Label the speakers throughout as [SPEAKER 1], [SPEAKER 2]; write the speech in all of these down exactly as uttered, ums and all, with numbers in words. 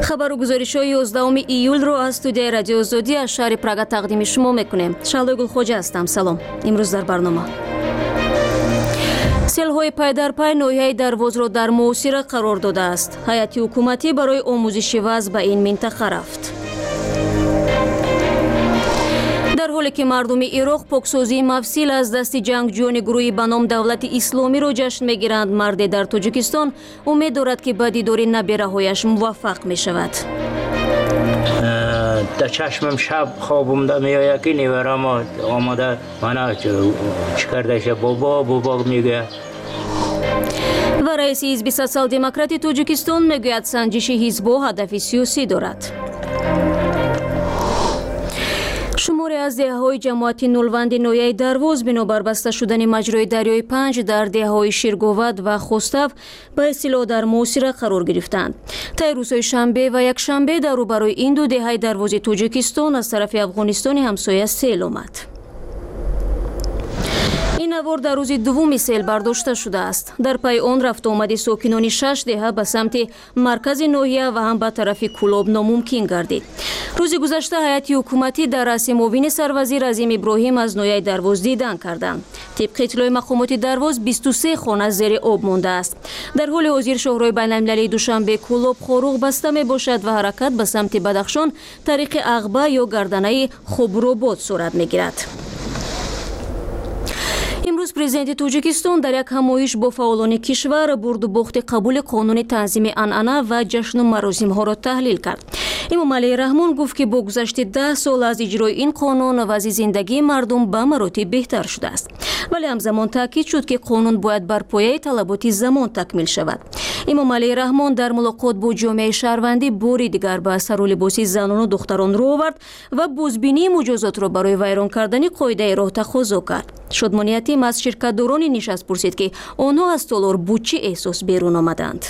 [SPEAKER 1] خبر و گزارش های یازدهم ایول رو از استودیوی رادیو آزادی از شهر پراگ تقدیم شما میکنیم. شعله گلخوجه هستم. سلام. امروز در برنامه سیل‌های پای در پای ناحیه دروازه را در محاصره قرار داده است. هیئت حکومتی برای آموزش وضع به این منطقه رفت. در حالی که مردم عراق پاکسازی مفصل از دست جنگجویان گروهی به نام دولت اسلامی را جشن میگیرند، مرد در تاجیکستان امید دارد که به دیدار نبیره‌هایش موفق می شود.
[SPEAKER 2] در چشمم شب خوابم میآید که نیورم آماده من چکردش بابا بابا میگه.
[SPEAKER 1] و رئیس حزب سوسیال دموکراتی تاجیکستان میگوید سنجش حزب‌ها هدف سیاسی دارد. شماری از دهه‌های جماعتی نولوند ناحیه درواز بنابر بسته شدن مجرای دریای پنج در دهه‌های شیرگوود و خوستو به اصطلاح در محاصره قرار گرفتند. طی روزهای شنبه و یک شنبه در روبروی این دو دهه درواز تاجیکستان از طرف افغانستان همسایه سیل آمد. این نوار در روز دوم سیل برداشته شده است. در پی آن رفت آمد ساکنان شش دهه به سمت مرکز ناحیه و هم به طرف کلاب ناممکن گردید. روز گذشته هیئت حکومتی در رأس معاون سروزیر عظیم ابراهیم از ناحیه درواز دیدن کردند. طبق اطلاع مقامات درواز بیست و سه خانه زیر آب مانده است. در حال حاضر شاهراه بین‌المللی دوشنبه کلاب خاروق بسته می باشد و حرکت به سمت بدخشان طریق عقبه یا گردنه خوبروباد صورت می گیرد. امروز پرزیدنت تاجیکستان در یک همایش با فعالان کشور برد و باخت قبول قانون تنظیم عنعنه و جشن و مراسم ها را تحلیل کرد. امام علی رحمان گفت که با گذشت ده سال از اجرای این قانون وضع زندگی مردم به مراتب بهتر شده است، ولی همزمان تاکید شد که قانون باید بر پایه طلبات زمان تکمیل شود. امام علی رحمان در ملاقات با جامعه شهروندی باری دیگر به سر و لباس زنان و دختران رو آورد و بازبینی مجازات را برای ویران کردن قاعده راه تقاضا کرد. شادمانیتی از شرکت‌داران نشست پرسید که آنها از تالار با چه احساس بیرون آمدند.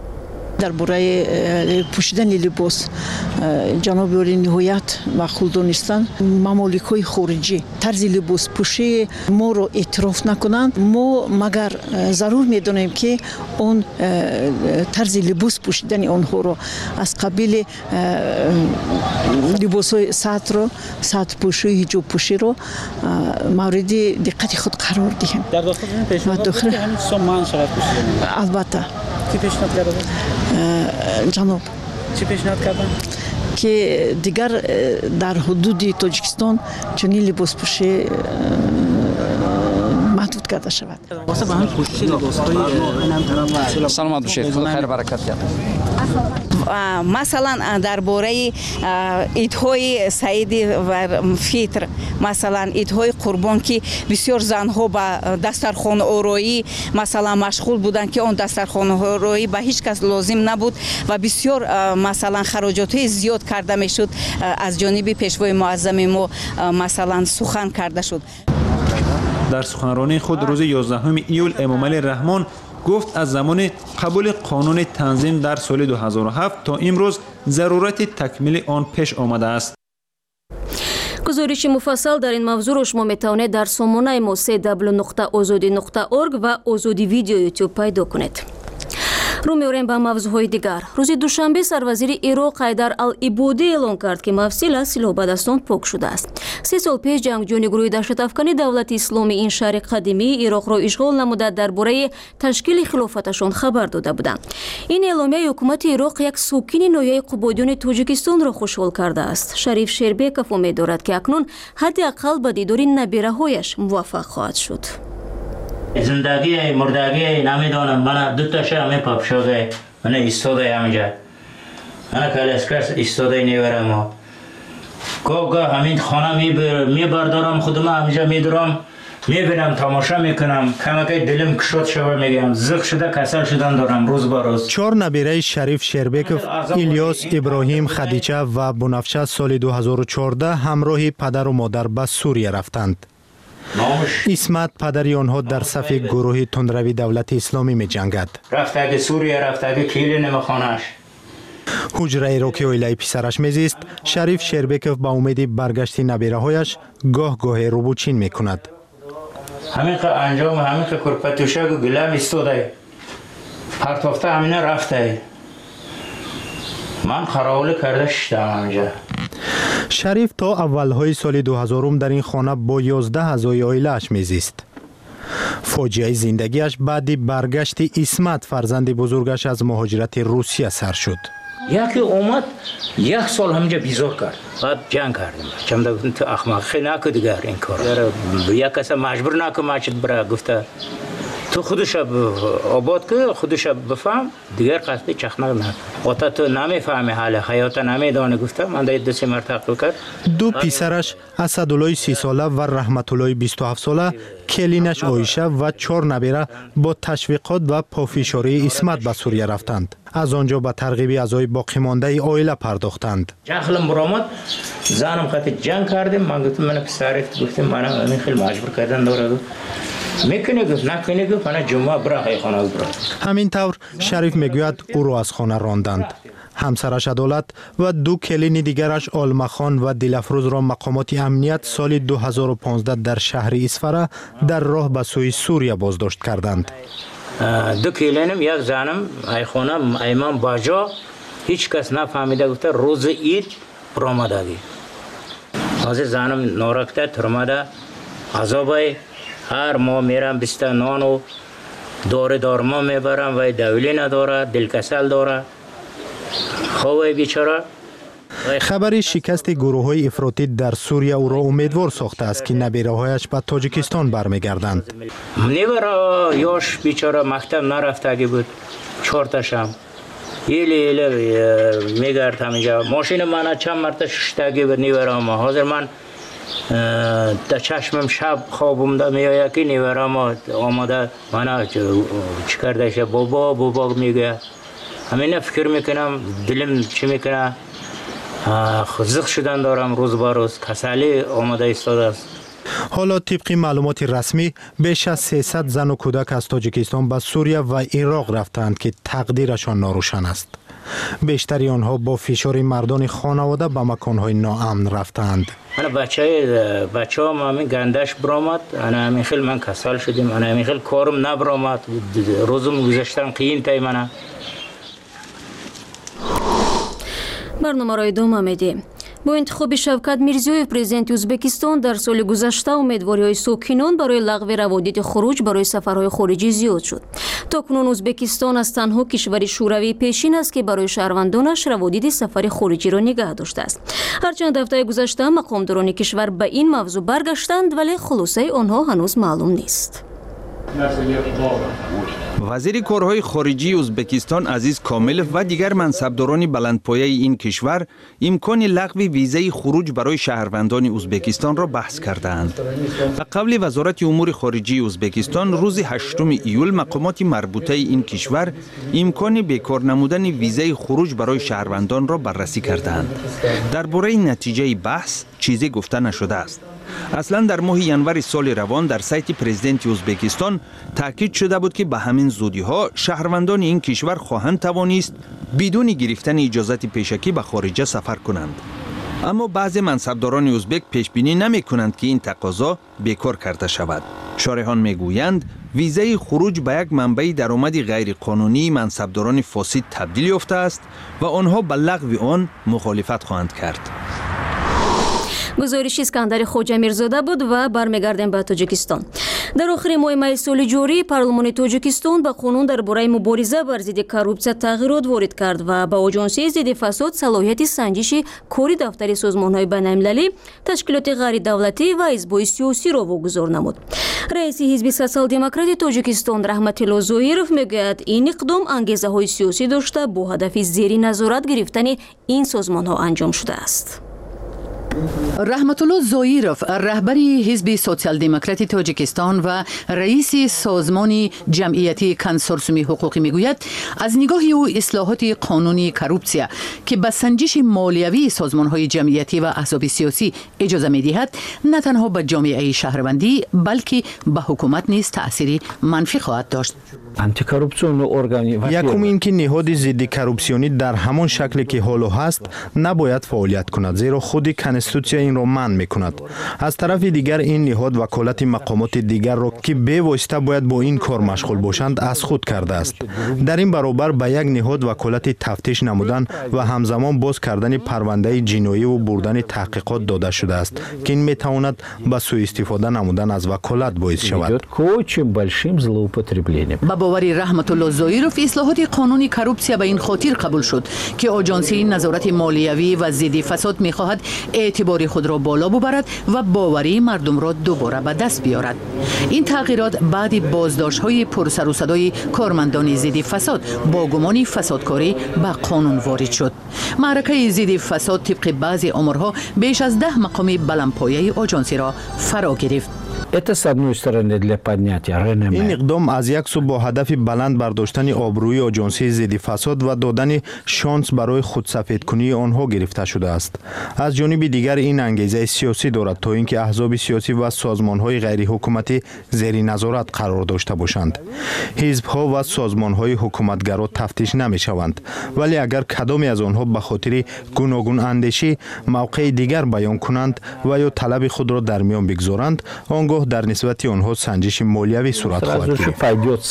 [SPEAKER 3] درباره پوشیدن لباس جناب عالی نهایت معقول دانستند. ممالک‌های خارجی طرز لباس پوشی ما رو اعتراف نکنند، ما مگر ضرور می‌دانیم که اون طرز لباس پوشیدن آنها رو از قبیل لباس‌های سطر رو سطر پوشی حجاب پوشی رو مورد دقت خود قرار دهیم.
[SPEAKER 4] در داخل این پیشنهاد بود که همین سامان شود پوشیدن.
[SPEAKER 3] البته
[SPEAKER 4] کی پیشنهاد کرده؟
[SPEAKER 3] جناب
[SPEAKER 4] چی پیشنهاد کردن؟
[SPEAKER 3] که دیگر در حدود تاجیکستان چنین لباس پوشی محدود کرده شود.
[SPEAKER 4] واسه به هم پوشش لباس‌های
[SPEAKER 5] سلامت باشید. خیر برکت کرد.
[SPEAKER 6] مثلا درباره ایدهای سعید و فطر، مثلا ایدهای قربان که بسیار زنها به دسترخوان آرایی مثلا مشغول بودند که اون دسترخوان آرایی به هیچ کس لازم نبود و بسیار مثلا خراجات زیاد کرده میشد. از جانب پیشوای معظم ما مثلا سخن کرده شد.
[SPEAKER 7] در سخنرانی خود روز یازدهم ایول امام علی رحمان گفت از زمان قبول قانون تنظیم در سال دو هزار و هفت تا امروز ضرورت تکمیل آن پیش آمده است.
[SPEAKER 1] گزارش مفصل در این موضوع را شما میتوانید در سامانه ما سه دبلیو نقطه آزادی نقطه اورگ و آزادی ویدیو یوتیوب پیدا کنید. رو می‌آوریم به موضوعهای دیگر. روز دوشنبه سروزیر عراق حیدر العبودی اعلام کرد که مفصل از سلاح به دستان پاک شده است. سه سال پیش جنگجویان گروه دهشت افکن دولت اسلامی این شهر قدیمی عراق را اشغال نموده درباره تشکیل خلافتشان خبر داده بودند. این اعلامیه حکومت عراق یک ساکن ناحیه قبادیان تاجیکستان را خوشحال کرده است. شریف شربیکوف امید دارد که اکنون حداقل به دیدار نبیره‌هایش موفق خواهد شد.
[SPEAKER 2] زندگی مردگی نمیدانم. من دو تا شب میپاپ شده من ایستاده همینجا. من کلاسکرس ایستاده نیورم ها گاه گاه همین خانه میبردارم خودم همینجا میدارم میبینم تماشا میکنم کمکی دلم کشود شده میگم زخ شده کسل شدن دارم روز با روز.
[SPEAKER 8] چهار نبیره شریف شربیکوف، الیاس، ابراهیم، خدیجه و بنفشه سال دو هزار و چهارده همراه پدر و مادر به سوریه رفتند. اسمت پدری آنها در صف گروه تندروی دولت اسلامی می جنگد.
[SPEAKER 2] رفته که سوریه رفته که کیلی نمخانش.
[SPEAKER 8] حجره را که اویلای پسرش میزیست، شریف شربیکوف با امید برگشت نبیره هایش گاه گاه روبوچین می کند.
[SPEAKER 2] همین که انجام همین که کرپتوشک و گلم استوده پرتافته همینه رفته من خراوله کرده شدم اونجا.
[SPEAKER 8] شریف تا اولهای سال دو هزار در این خانه با یازده اعضای عائله‌اش میزیست. فاجعه زندگیش بعد برگشت اسمت فرزند بزرگش از مهاجرت روسیه سر شد.
[SPEAKER 2] یکی اومد یک سال همینجا بیزار کرد، بعد جنگ کردیم. چند تا گفتم تو احمقی نکن دیگر این کار. یک کس مجبور نکن ماچت برای گفته تو خودش آباد که خودش بفهم دیگر قصد چخنق نه. وقتا تو نمیفهمی حال حیات نمیدانی گفته من در دو سه مرتبه کرد.
[SPEAKER 8] دو پسرش اسدالله سی ساله و رحمت الله بیست و هفت ساله، کلینش عایشه و چهار نبیره با تشویقات و پافشاری اسمت به سوریه رفتند. از آنجا به ترغیب اعضای باقی مانده عائله پرداختند.
[SPEAKER 2] جخلم برآمد زنم خاطر جنگ کردیم. من گفتم من پسرت گفتم من خیلی مجبور کردن داره. میکنه گفت نکنه گفت من جمعه برای خانه برا.
[SPEAKER 8] همین طور شریف میگوید او را از خانه راندند. همسرش عدالت و دو کلین دیگرش آلمخان و دلفروز را مقامات امنیت سال دو هزار و پانزده در شهر اسفره در راه به سوی سوریه بازداشت کردند.
[SPEAKER 2] دو کلینم یک زنم ای خانه ایمان باجا هیچ کس نفهمیده گفته روز عید برآمدگی. از زنم نارکته ترمده عذابای هر ماه میرم بیست نان و داره دارما میبرم و دولی نداره دلکسل داره خواه بیچاره.
[SPEAKER 8] خبری شکست گروه های افراطی در سوریه او را امیدوار ساخته است که نبیره هایش به تاجیکستان برمیگردند.
[SPEAKER 2] نیورا یاش بیچاره مکتب نرفتگی بود چهارتاشم ایلی ایلی میگرد همینجا. ماشین من چند مرتبه ششتگی بود نیورا ما. حاضر من در چشمم شب خوابم دا میآید که نیورم آماده من چی کرده شه بابا بابا میگه. همین فکر میکنم دلم چی میکنه خزق شدن دارم روز با روز کسلی آماده ایستاده است.
[SPEAKER 8] حالا طبق معلومات رسمی بیش از سیصد زن و کودک از تاجیکستان به سوریه و عراق رفتند که تقدیرشان ناروشن است. بیشتری آنها با فشار مردان خانواده به مکانهای ناامن رفتند.
[SPEAKER 2] من بچه بچه هم همین گندش برآمد. انا همین خیلی من کسل شدیم. انا همین خیلی کارم نبرآمد. روزم گذاشتم قیین تای منه.
[SPEAKER 1] برنامه را ادامه میدیم. با انتخاب شوکت میرزیویف پرزیدنت ازبکستان در سال گذشته امیدواری‌های ساکنان برای لغو روادید خروج برای سفرهای خارجی زیاد شد. تاکنون ازبکستان از تنها کشور شوروی پیشین است که برای شهروندانش روادید سفر خارجی را نگه داشته است. هرچند هفته گذشته مقامداران کشور به این موضوع برگشتند ولی خلاصه آنها هنوز معلوم نیست.
[SPEAKER 9] وزیر کارهای خارجی ازبکستان عزیز کاملف و دیگر منصبداران بلندپایه این کشور امکان لغو ویزای خروج برای شهروندان ازبکستان را بحث کردند. به قول وزارت امور خارجه ازبکستان روز هشتم ایول مقامات مربوطه این کشور امکان بیکار نمودن ویزای خروج برای شهروندان را بررسی کردند. درباره نتیجه بحث چیزی گفته نشده است. اصلا در ماه ینور سال روان در سایت پرزیدنت ازبکستان تاکید شده بود که به همین زودی ها شهروندان این کشور خواهند توانست بدون گرفتن اجازت پیشکی به خارجه سفر کنند. اما بعضی منصبداران ازبک پیش بینی نمی کنند که این تقاضا بیکار کرده شود. شارحان می گویند ویزای خروج به یک منبع درآمد غیر قانونی منصبداران فاسد تبدیل یافته است و آنها به لغو آن مخالفت خواهند کرد.
[SPEAKER 1] گزارش اسکندر خواجه میرزاده بود و برمیگردیم به تاجیکستان. در آخر ماه می سال جاری پارلمان تاجیکستان به قانون درباره مبارزه بر ضد کورپسیا تغییرات وارد کرد و به آژانسی ضد فساد صلاحیت سنجش کاری دفتر سازمان‌های بین‌المللی، تشکیلات غیر دولتی و حزب‌های سیاسی را واگذار نمود. رئیس حزب سوسیال دموکرات تاجیکستان رحمت الله زوئیرов میگوید این اقدام انگیزه‌های سیاسی داشته با هدف زیر نظارت گرفتن این سازمان‌ها انجام شده است.
[SPEAKER 10] رحمت الله زوئیرов رهبری حزب سوسیال دموکرات تاجیکستان و رئیس سازمان جمعیتی کنسورسیوم حقوقی میگوید از نگاه او اصلاحات قانونی کورپسیا که به سنجش مالیوی سازمان‌های جمعیتی و احزاب سیاسی اجازه می‌دهد نه تنها به جامعه شهروندی بلکه به حکومت نیز تأثیری منفی خواهد داشت.
[SPEAKER 8] یکم اینکه نهاد ضد کورپسیونی در همان شکلی که حالا هست نباید فعالیت کند، زیرا خود کنستیتوسیون این را منع میکند. از طرف دیگر این نهاد وکالت مقامات دیگر را که به واسطه باید با این کار مشغول باشند از خود کرده است. در این برابر به یک نهاد وکالت تفتیش نمودن و همزمان باز کردن پرونده جنایی و بردن تحقیقات داده شده است که این میتواند به سوء استفاده نمودن از وکالت باعث شود.
[SPEAKER 10] با باوری رحمت الله زایروف اصلاحات قانون کورپسیا به این خاطر قبول شد که آژانسی نظارت مالیوی و ضد فساد میخواهد اعتبار خود را بالا ببرد و باوری مردم را دوباره به دست بیارد. این تغییرات بعد بازداشت‌های پرسر و صدای کارمندان ضد فساد با گمان فسادکاری به قانون وارد شد. معرکه ضد فساد طبق بعضی آمارها بیش از ده مقام بلندپایه آژانسی را فرا گرفت.
[SPEAKER 8] این اقدام از یک سو با هدف بلند برداشتن آبروی آژانسی ضد فساد و دادن شانس برای خودسفید کنی آنها گرفته شده است. از جانب دیگر این انگیزه سیاسی دارد تا اینکه احزاب سیاسی و سازمان‌های غیر حکومتی زیر نظارت قرار داشته باشند. حزب‌ها و سازمان‌های حکومتگرا تفتیش نمی‌شوند، ولی اگر کدامی از آنها به خاطر گوناگون اندیشی موقع دیگر بیان کنند و یا طلب خود را در میان بگذارند، آنگاه در نسبت آنها سنجش مالیوی صورت خواهد گرفت.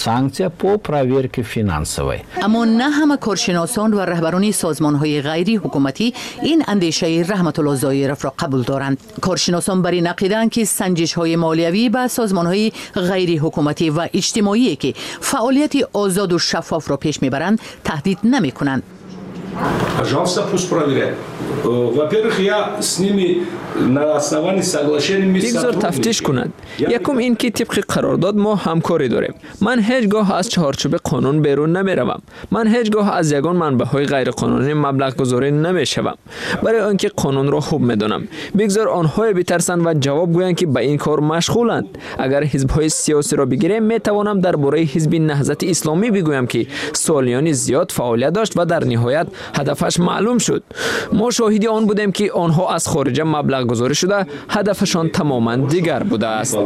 [SPEAKER 10] اما نه همه کارشناسان و رهبران سازمان‌های غیر حکومتی این اندیشه رحمت الله زایروف را قبول دارند. کارشناسان بر این عقیده‌اند که سنجش‌های مالیوی به سازمان‌های غیر حکومتی و اجتماعی که فعالیت آزاد و شفاف را پیش می‌برند تهدید نمی‌کنند.
[SPEAKER 11] Пожалуйста, пусть проверяют. Во-первых, я с ними на основании соглашения
[SPEAKER 12] بگذار تفتیش کنند. یکم این که طبق قرارداد ما همکاری داریم. من هیچگاه از چهارچوب قانون بیرون نمیروم. من هیچگاه از یگان منبع‌های غیر قانونی مبلغ گذاری نمیشوم. برای آنکه قانون را خوب میدانم. بگذار آنها بترسند و جواب گویند که به این کار مشغولند. اگر حزب‌های سیاسی را بگیریم میتوانم درباره حزب نهضت اسلامی بگویم که سالیان زیاد فعالیت داشت و در نهایت هدفش معلوم شد. ما شاهدی آن بودیم که آنها از خارج مبلغ گذاری شده هدفشان تماما دیگر بوده است.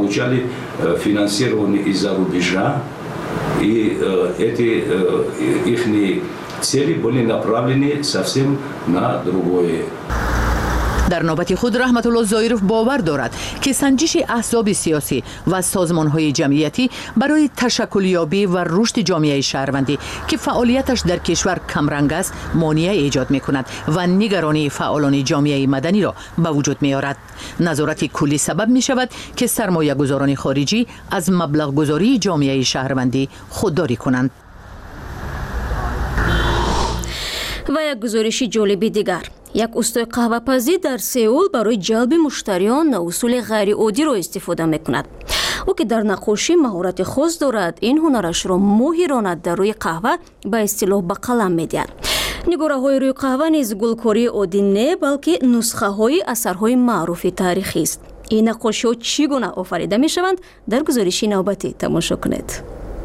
[SPEAKER 10] در نوبت خود رحمت الله زایروف باور دارد که سنجش احزاب سیاسی و سازمان‌های جمعیتی برای تشکلیابی و رشد جامعه شهروندی که فعالیتش در کشور کمرنگ است مانع ایجاد می‌کند و نگرانی فعالان جامعه مدنی را به وجود می‌آورد. نظارت کلی سبب می‌شود که سرمایه‌گذاران خارجی از مبلغ گذاری جامعه شهروندی خودداری کنند.
[SPEAKER 1] و یک گزارش جالب دیگر، یک استای قهوه‌پزی در سئول برای جلب مشتریان اصول غیر عادی را استفاده می‌کند. او که در نقاشی مهارت خاص دارد، این هنرش را ماهرانه در روی قهوه به اصطلاح به قلم می‌دهد. نگاره‌های روی قهوه نیز گلکاری عادی نه، بلکه نسخه‌های اثرهای معروف تاریخی است. این نقاشی‌ها چگونه آفریده می‌شوند؟ در گزارش نوبتی تماشا کنید.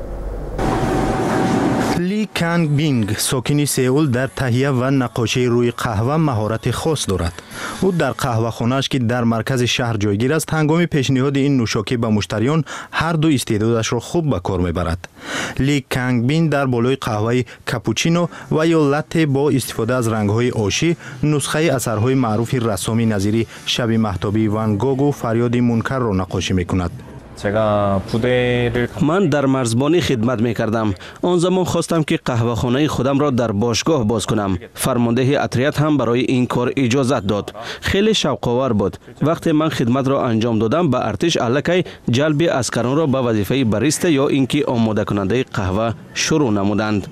[SPEAKER 8] لی کانگ بینگ ساکن سئول در تهیه و نقاشی روی قهوه مهارت خاص دارد. او در قهوه خانه‌اش که در مرکز شهر جایگیر است، هنگام پیشنهاد این نوشاکی به مشتریان هر دو استعدادش را خوب به کار میبرد. لی کانگ بین در بالای قهوه کاپوچینو و یا لته با استفاده از رنگ‌های آشی نسخه اثرهای معروف رسامی نظیر شب مهتابی وان گوگ و فریاد منکر را نقاشی میکند.
[SPEAKER 13] من در مرزبانی خدمت می کردم. آن زمان خواستم که قهوه خانه خودم را در باشگاه باز کنم. فرمانده اتریت هم برای این کار اجازت داد. خیلی شوق‌آور بود. وقتی من خدمت را انجام دادم، به ارتش الکی جلب عسکران را به وظیفه باریستا یا اینکه آماده کننده قهوه شروع نمودند.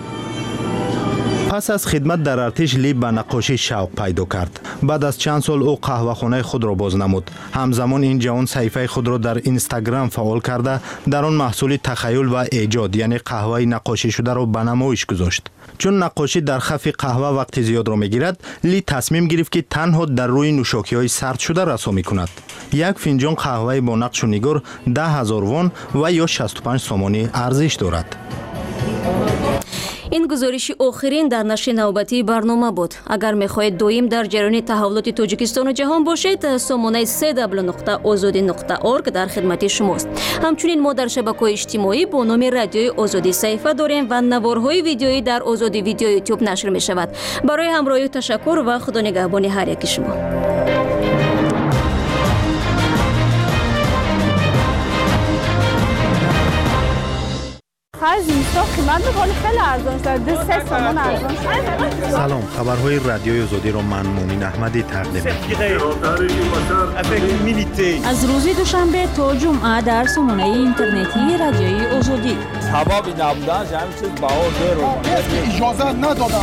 [SPEAKER 8] پس از خدمت در ارتش لی به نقاشی شوق پیدا کرد. بعد از چند سال او قهوه خانه خود را باز نمود. همزمان این جوان صفحه خود را در اینستاگرام فعال کرده در آن محصول تخیل و ایجاد یعنی قهوه نقاشی شده را به نمایش گذاشت. چون نقاشی در خف قهوه وقت زیاد را میگیرد، لی تصمیم گرفت که تنها در روی نوشاکی های سرد شده رسامی کند. یک فنجان قهوه با نقش و نگار ده هزار وان و یا شصت و پنج سومانی ارزش دارد.
[SPEAKER 1] این گزارش آخرین در نشر نوبتی برنامه بود. اگر میخواهید دویم در جریان تحولات تاجیکستان و جهان باشید، سامانه سه دبلیو نقطه آزادی نقطه اورگ در خدمت شماست. همچنین ما در شبکه‌های اجتماعی با نام رادیوی آزادی صفحه داریم و نوارهای ویدیویی در آزادی ویدیو یوتیوب نشر می شود. برای همراهی تشکر و خدا نگهبان هر یک شما.
[SPEAKER 8] سلام، خبرهای رادیوی آزادی را من مومن احمدی تقدیم می‌کنم.
[SPEAKER 14] از روز دوشنبه تا جمعه در سامانه اینترنتی رادیوی آزادی.
[SPEAKER 15] سببی نبودنش همین چیز بها زیر اجازه ندادن.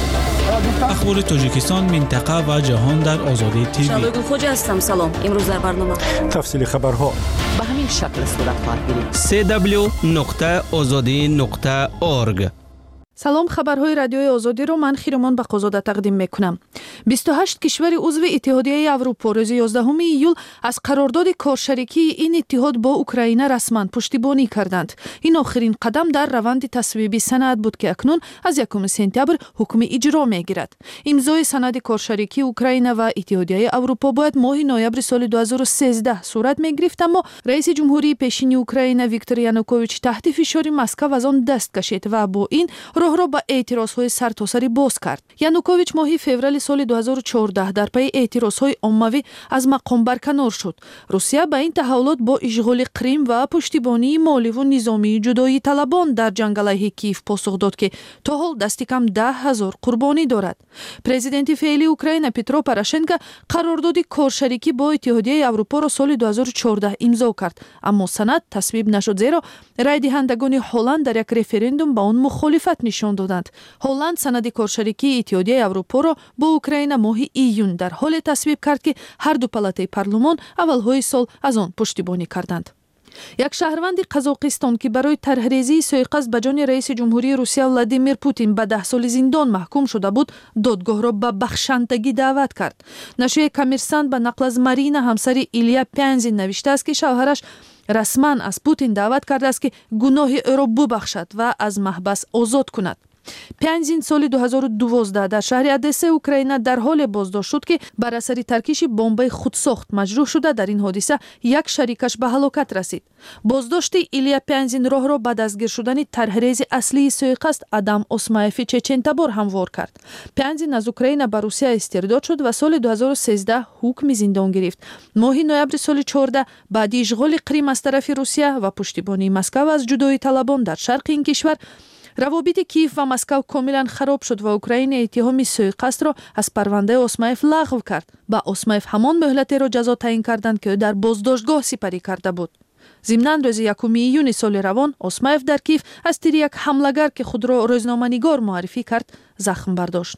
[SPEAKER 16] اخبار تاجیکستان، منطقه و جهان در آزادی تیوی.
[SPEAKER 1] شادو خوجا هستم. سلام. امروز در برنامه
[SPEAKER 8] تفصیل خبرها
[SPEAKER 10] به همین شکل صورت خواهد گرفت.
[SPEAKER 13] سه دبلیو نقطه آزادی نقطه اورگ.
[SPEAKER 17] سلام، خبرهای رادیوی آزادی رو من خیرمان بقازاده تقدیم میکنم. بیست و هشت کشور عضو اتحادیه اروپا روز یازدهم ایول از قرارداد کارشریکی این اتحاد با اوکراین رسما پشتیبانی کردند. این آخرین قدم در روند تصویب سند بود که اکنون از یکم سپتامبر حکم اجرا میگیرد. امضای سند کارشریکی اوکراین و اتحادیه اروپا باید ماه نوامبر سال دو هزار و سیزده صورت میگرفت، اما رئیس جمهوری پیشین اوکراین ویکتور یانوکوویچ تحت فشار مسکو از آن دست کشید و با این راه را با اعتراضهای سرتاسری باز کرد. یانوکوویچ ماه فوریه سال دو هزار و چهارده در پی اعتراضهای عمومی از مقام برکنار شد. روسیه با این تحولات با اشغال کریم و پشتیبانی مالی و نظامی جدایی طلبان در جنگ علیه کیف پاسخ داد که تا حال دست کم ده هزار قربانی دارد. پرزیدنت فعلی اوکراین پیترو پوراشنکو قرارداد کارشریکی با اتحادیه اروپا را سال دو هزار و چهارده امضا کرد، اما سند تصویب نشد زیرا رای دهندگان هلند در یک رفراندوم با آن مخالفت نشان دادند. هلند سند کارشریکی اتحادیه اروپا را با اوکراین ماه ایون در حال تصویب کرد که هر دو پالاتای پارلمان اولهای سال از آن پشتیبانی کردند. یک شهروند قزاقستان که برای طرحریزی سوءقصد به جان رئیس جمهوری روسیه ولادیمیر پوتین به ده سال زندان محکوم شده بود، دادگاه را به بخشندگی دعوت کرد. نشریه کامرسانت به نقل از مارینا همسر ایلیا پیانزین نوشته است که شوهرش رسما از پوتین دعوت کرده است که گناه او را ببخشد و از محبس آزاد کند. پیانزین سال دو هزار و دوازده در شهر ادسه اوکراین در حال بازداشت شد که بر اثر ترکیش بمب خودساخت مجروح شده. در این حادثه یک شریکش به هلاکت رسید. بازداشت ایلیا پیانزین راه را به دستگیر شدن طرحریز اصلی سوءقصد آدم اسمایف چچنتبار هموار کرد. پیانزین از اوکراین به روسیه استرداد شد و سال دو هزار و سیزده حکم زندان گرفت. ماه نوامبر سال چهارده بعد اشغال کریم از طرف روسیه و پشتیبانی مسکو از جدایی طلبان در شرق این کشور، روابط کیف و مسکو کاملا خراب شد و اوکراین اتهام سوءقصد را از پرونده اسمایف لغو کرد. با اسمایف همان مهلت را جزا تعیین کردند که در بازداشتگاه سپری کرده بود. ضمناً روز یکم ایون سال روان اسمایف در کیف از تیر یک حمله‌گر که خود را روزنامه‌نگار معرفی کرد زخم برداشت.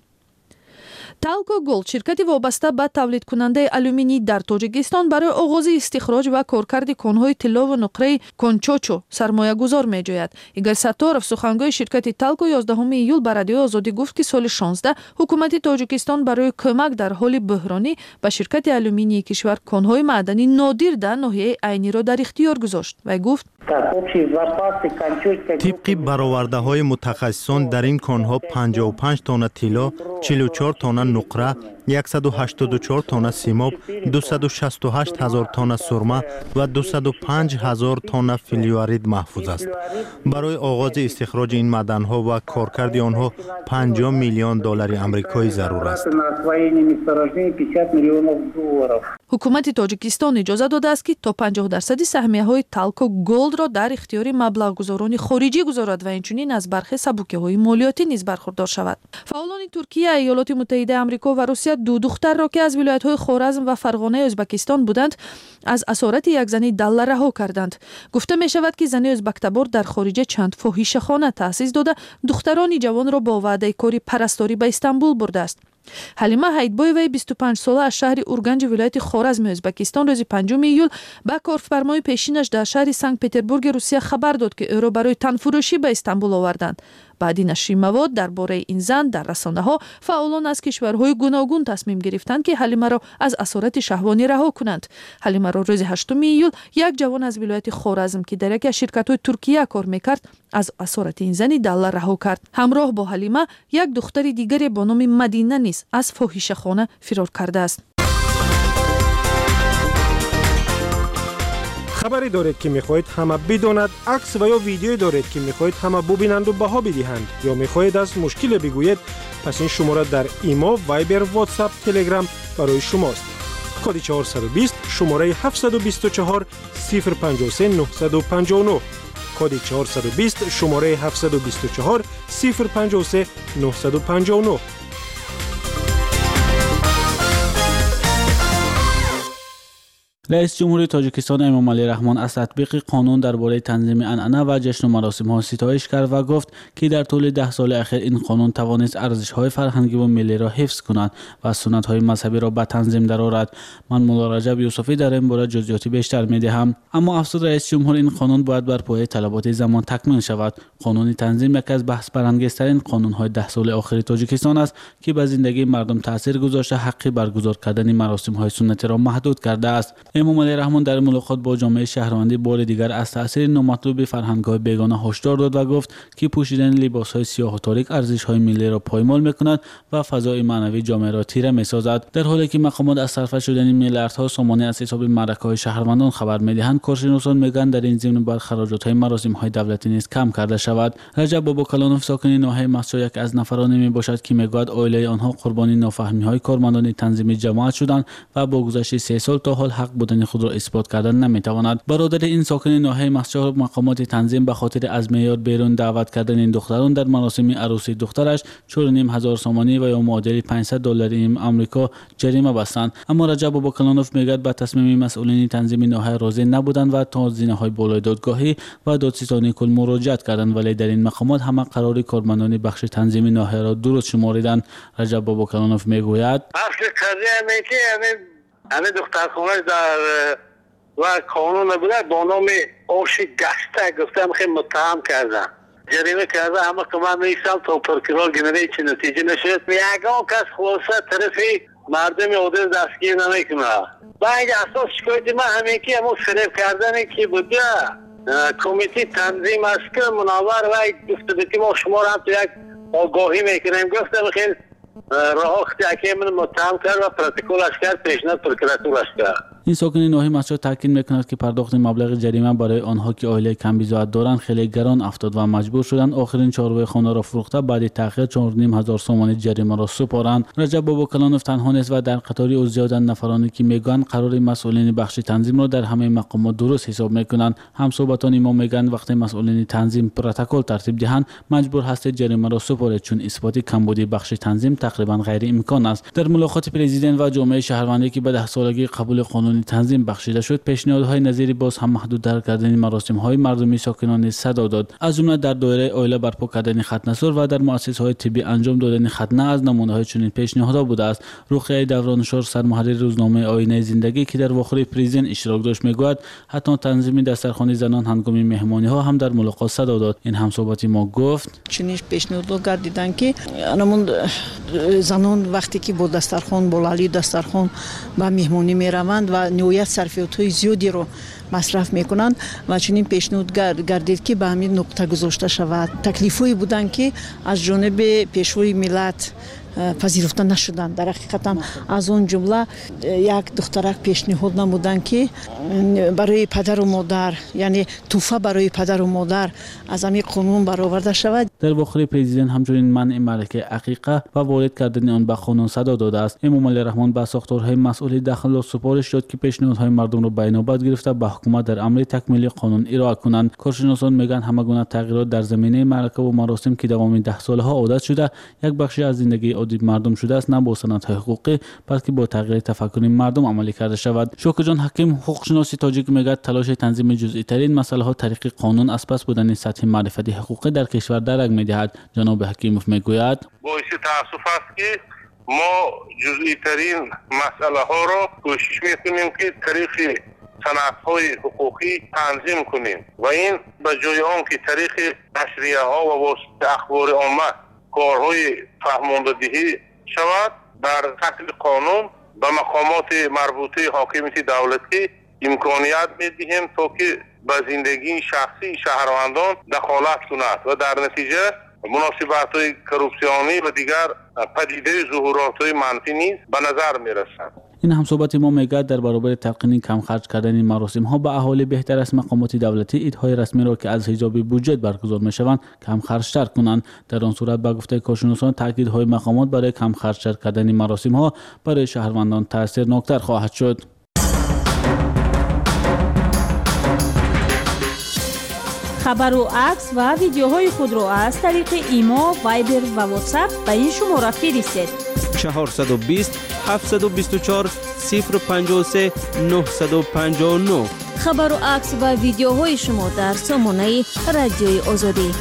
[SPEAKER 17] تالکو گولد شرکت وابسته به تولید کننده آلومینی در تاجیکستان برای آغاز استخراج و کارکرد کانهای طلا و نقره کنچوچو سرمایه گذار می جوید. ایگور ساتاروف سخنگوی شرکت تالکو یازدهم ایول به رادیو آزادی گفت که سال شانزده حکومت تاجیکستان برای کمک در حال بحرانی به شرکت آلومینی کشور کانهای معدنی نادر در ناحیه عینی را در اختیار گذاشت و گفت
[SPEAKER 8] طبق برآورده‌های متخصصان در این کانها پنجاه و پنج تن طلا، چهل و چهار تن نقره، صد و هشتاد و چهار تن سیماب، دویست و شصت و هشت هزار تن سرمه و دویست و پنج هزار تن فلورید محفوظ است. برای آغاز استخراج این معدن‌ها و کارکرد آنها پنجاه میلیون دلار آمریکایی ضرور است.
[SPEAKER 17] حکومت تاجیکستان اجازه داده است که تا پنجاه درصد سهمیه‌های تالکو گولد را در اختیار مبلغ‌گذاران خارجی گذارد و اینچنین از برخی سبوکی‌های مالیاتی نیز برخوردار شود. فعالان ترکیه، ایالات متحده آمریکا و روسیه دو دختر را که از ولایت‌های خوارزم و فرغانه ازبکستان بودند از اسارت یک زنی دله رها کردند. گفته می شود که زن ازبک‌تبار در خارج چند فاحشه‌خانه تأسیس داده دختران جوان را با وعده کاری پرستاری به استانبول برده است. حلیمه حیدبویوی بیست و پنج ساله از شهر اورگنج ولایت خوارزم ازبکستان روز پنجم ایول با کارفرمای پیشینش در شهر سنت پتربورگ روسیه خبر داد که او را برای تنفروشی به استانبول آوردند. بعدی نشر مواد درباره این زن در رسانه‌ها فعالان از کشورهای گوناگون تصمیم گرفتند که حلیمه را از اسارت شهوانی رها کنند. حلیمه را روز هشتم ایول یک جوان از ولایت خوارزم که در یک از شرکت‌های ترکیه کار می‌کرد از اسارت این زن دلال رها کرد. همراه با حلیمه یک دختر دیگری با نام مدینه نیز از فاحشه‌خانه فرار کرده است.
[SPEAKER 18] خبری دارید که میخواهید همه بداند، عکس و یا ویدیویی دارید که میخواهید همه ببینند و بها بدهند یا میخواهید از مشکل بگویید، پس این شماره در ایما، وایبر، واتساپ، تلگرام برای شماست. کد چهارصد و بیست شماره هفتصد و بیست و چهار صفر پنجاه و سه نهصد و پنجاه و نه. کد چهارصد و بیست شماره هفتصد و بیست و چهار صفر پنجاه و سه نهصد و پنجاه و نه.
[SPEAKER 4] رئیس جمهوری تاجیکستان امامعلی رحمان از تطبیق قانون درباره تنظیم عنعنه و جشن و مراسم‌ها ستایش کرد و گفت که در طول ده سال اخیر این قانون توانست ارزش‌های فرهنگی و ملی را حفظ کند و سنت‌های مذهبی را به تنظیم درآورد. من مولا رجب یوسفی در این باره جزئیات بیشتر می‌دهم. اما افزود رئیس جمهور این قانون باید بر پایه طلبات زمان تکمیل شود. قانون تنظیم یکی از بحث برانگیزترین قانون‌های ده سال اخیر تاجیکستان است که به زندگی مردم تاثیر گذاشته حق برگزار کردن مراسم‌های سنتی را محدود کرده است. امامعلی رحمان در ملاقات با جامعه شهروندی بار دیگر از تاثیر نامطلوب فرهنگ‌های بیگانه هشدار داد و گفت که پوشیدن لباس‌های سیاه و تاریک ارزش‌های ملی را پایمال می‌کند و فضای معنوی جامعه را تیره می‌سازد. در حالی که مقامات از صرف شدن میلیاردها سومانی از حساب معرکه‌های شهروندان خبر می‌دهند، کارشناسان می‌گویند در این ضمن باید خراجات‌های مراسم‌های دولتی نیز کم کرده شود. رجب باباکلانوف ساکن ناحیه مسجد یک از نفرانی میباشد که می‌گوید عائله آنها قربانی نافهمی‌های کارمندان تنظیم جماعت شدند و با گذشت سه سال تا حال حق بودن خود را اثبات کردن نمیتواند. برادر این ساکن ناحیه مسجد مقامات تنظیم به خاطر از معیار بیرون دعوت کردن این دختران در مراسم عروسی دخترش چهار و نیم هزار سومانی و یا معادل پانصد دلار آمریکا جریمه بستند. اما رجب باباکلانوف میگوید به تصمیم مسئولین تنظیم ناحیه راضی نبودند و تا زینه‌های بالای دادگاهی و دادستانی کل مراجعت کردند، ولی در این مقامات همه قرار کارمندان بخش تنظیم ناحیه را درست شماریدند. رجب باباکلانوف میگوید
[SPEAKER 19] همه دخترخانه در و قانون بوده با نام آشی گشته گفتم خیلی متهم کردن، جریمه کرده. اما که من میستم تا پرکرار گنره چی نتیجه نشد. یکان کس خلاصه طرفی مردم عادل دستگیر نمیکنه. با اینجا اساس شکایتی من همین که همون فریب کردنی که بوده کمیتی تنظیم است که مناور و گفته که ما شما را هم تو یک آگاهی میکنیم. گفتم خیلی راه اختیاکی من متهم کرد و پروتکلش کرد، پیشنهاد پروکراتورش کرد.
[SPEAKER 4] این ساکن ناحیه مسجد تاکید میکند که پرداخت مبلغ جریمه برای آنها که عائله کم بیزاعت دارند خیلی گران افتاد و مجبور شدند آخرین چهاربای خانه را فروخته بعد تأخیر چهار و نیم هزار سومانی جریمه را سپارند. رجب باباکلانوف تنها نیست و در قطاری او زیاد نفرانی که میگویند قرار مسئولین بخش تنظیم را در همه مقامات درست حساب میکنند. همصحبتان ما میگویند وقتی مسئولین تنظیم پروتکل ترتیب دهند مجبور هستید جریمه را سپارید، چون اثبات کمبودی بخش تنظیم تقریبا غیر امکان است. در ملاقات پرزیدنت و جامعه شهروندی که به ده سالگی قبول قانون تنظیم بخشیده شد، پیشنهادهای نظیر باز هم محدودتر کردن مراسم‌های مردمی ساکنان صدا داد، از جمله در دایره عائله برپا کردن ختنه‌سوز و در مؤسسه‌های طبی انجام دادن ختنه از نمونه‌های چنین پیشنهادها بوده است. رقیه دورانشار سرمحرر روزنامه آینه زندگی که در واخری پریزن اشتراک داشت میگوید حتی تنظیم دسترخوانی زنان هنگام مهمانی‌ها هم در ملاقات صدا داد. این همصحبتی ما گفت
[SPEAKER 3] چنین پیشنهادها کردند که انمون زنان وقتی که با دسترخوان با لالی دسترخوان با مهمانی میروند و نهایت صرفیات‌های زیادی رو مصرف میکنند و چنین پیشنهاد گردید که به همین نقطه گذاشته شود. تکلیفی بودند که از جانب پیشوای ملت پذیرفته نشدند. در حقیقت از اون جمله یک دخترک پیشنهاد نمودند که برای پدر و مادر، یعنی توفه برای پدر و مادر از همین قانون برآورده شود.
[SPEAKER 4] در واخری پرزیدنت همچنین منع معرکه عقیقه و وارد کردن آن به قانون صدا داده است. امامعلی رحمان به ساختارهای مسئول داخل و سپارش داد که پیشنهادهای مردم را به نوبت گرفته به حکومت در امر تکمیل قانون ارائه کنند. کارشناسان میگن همه گونه تغییرات در زمینه معرکه و مراسم که دوام ده سالها عادت شده یک بخشی از زندگی عادی مردم شده است، نه با سندهای حقوقی بلکه با تغییر تفکر مردم عملی کرده شود. شوکه جان حکیم حقوق شناسی تاجیک میگه تلاش تنظیم جزئی ترین مسئله ها طریق قانون از پس بودن سطح معرفتی حقوقی در کشور درک میدهد. جناب حکیموف میگوید
[SPEAKER 19] باعث تاسف است که ما جزئی ترین مسئله ها را کوشش میکنیم که طریق سندهای حقوقی تنظیم کنیم و این به جای آن که طریق نشریه ها و واسطه اخبار عامه کارهای فهماندهی شود، در شکل قانون به مقامات مربوطه حاکمیت دولتی امکانیت میدهیم تا که به زندگی شخصی شهروندان دخالت کند و در نتیجه مناسبت های کروپسیونی و دیگر پدیده ظهورات های منفی نیز به نظر می رسند.
[SPEAKER 4] این هم صحبت ما میگه در برابر تلقین کم خرج کردن مراسم ها به اهالی بهتر است مقامات دولتی ایدهای رسمی را که از حجاب بودجه برگزار می شوند کم خرج تر کنند. در آن صورت به گفته کارشناسان تاکیدهای مقامات برای کم خرج کردن مراسم ها برای شهروندان تاثیرناکتر خواهد شد.
[SPEAKER 14] خبر و عکس و ویدیوهای خود را از طریق ایما، وایبر و واتساپ به این شماره فرستید.
[SPEAKER 13] چهارصد و بیست هفتصد و بیست و چهار صفر پنجاه و سه نهصد و پنجاه و نه.
[SPEAKER 1] خبر و عکس و ویدیوهای شما در سامانه رادیوی آزادی.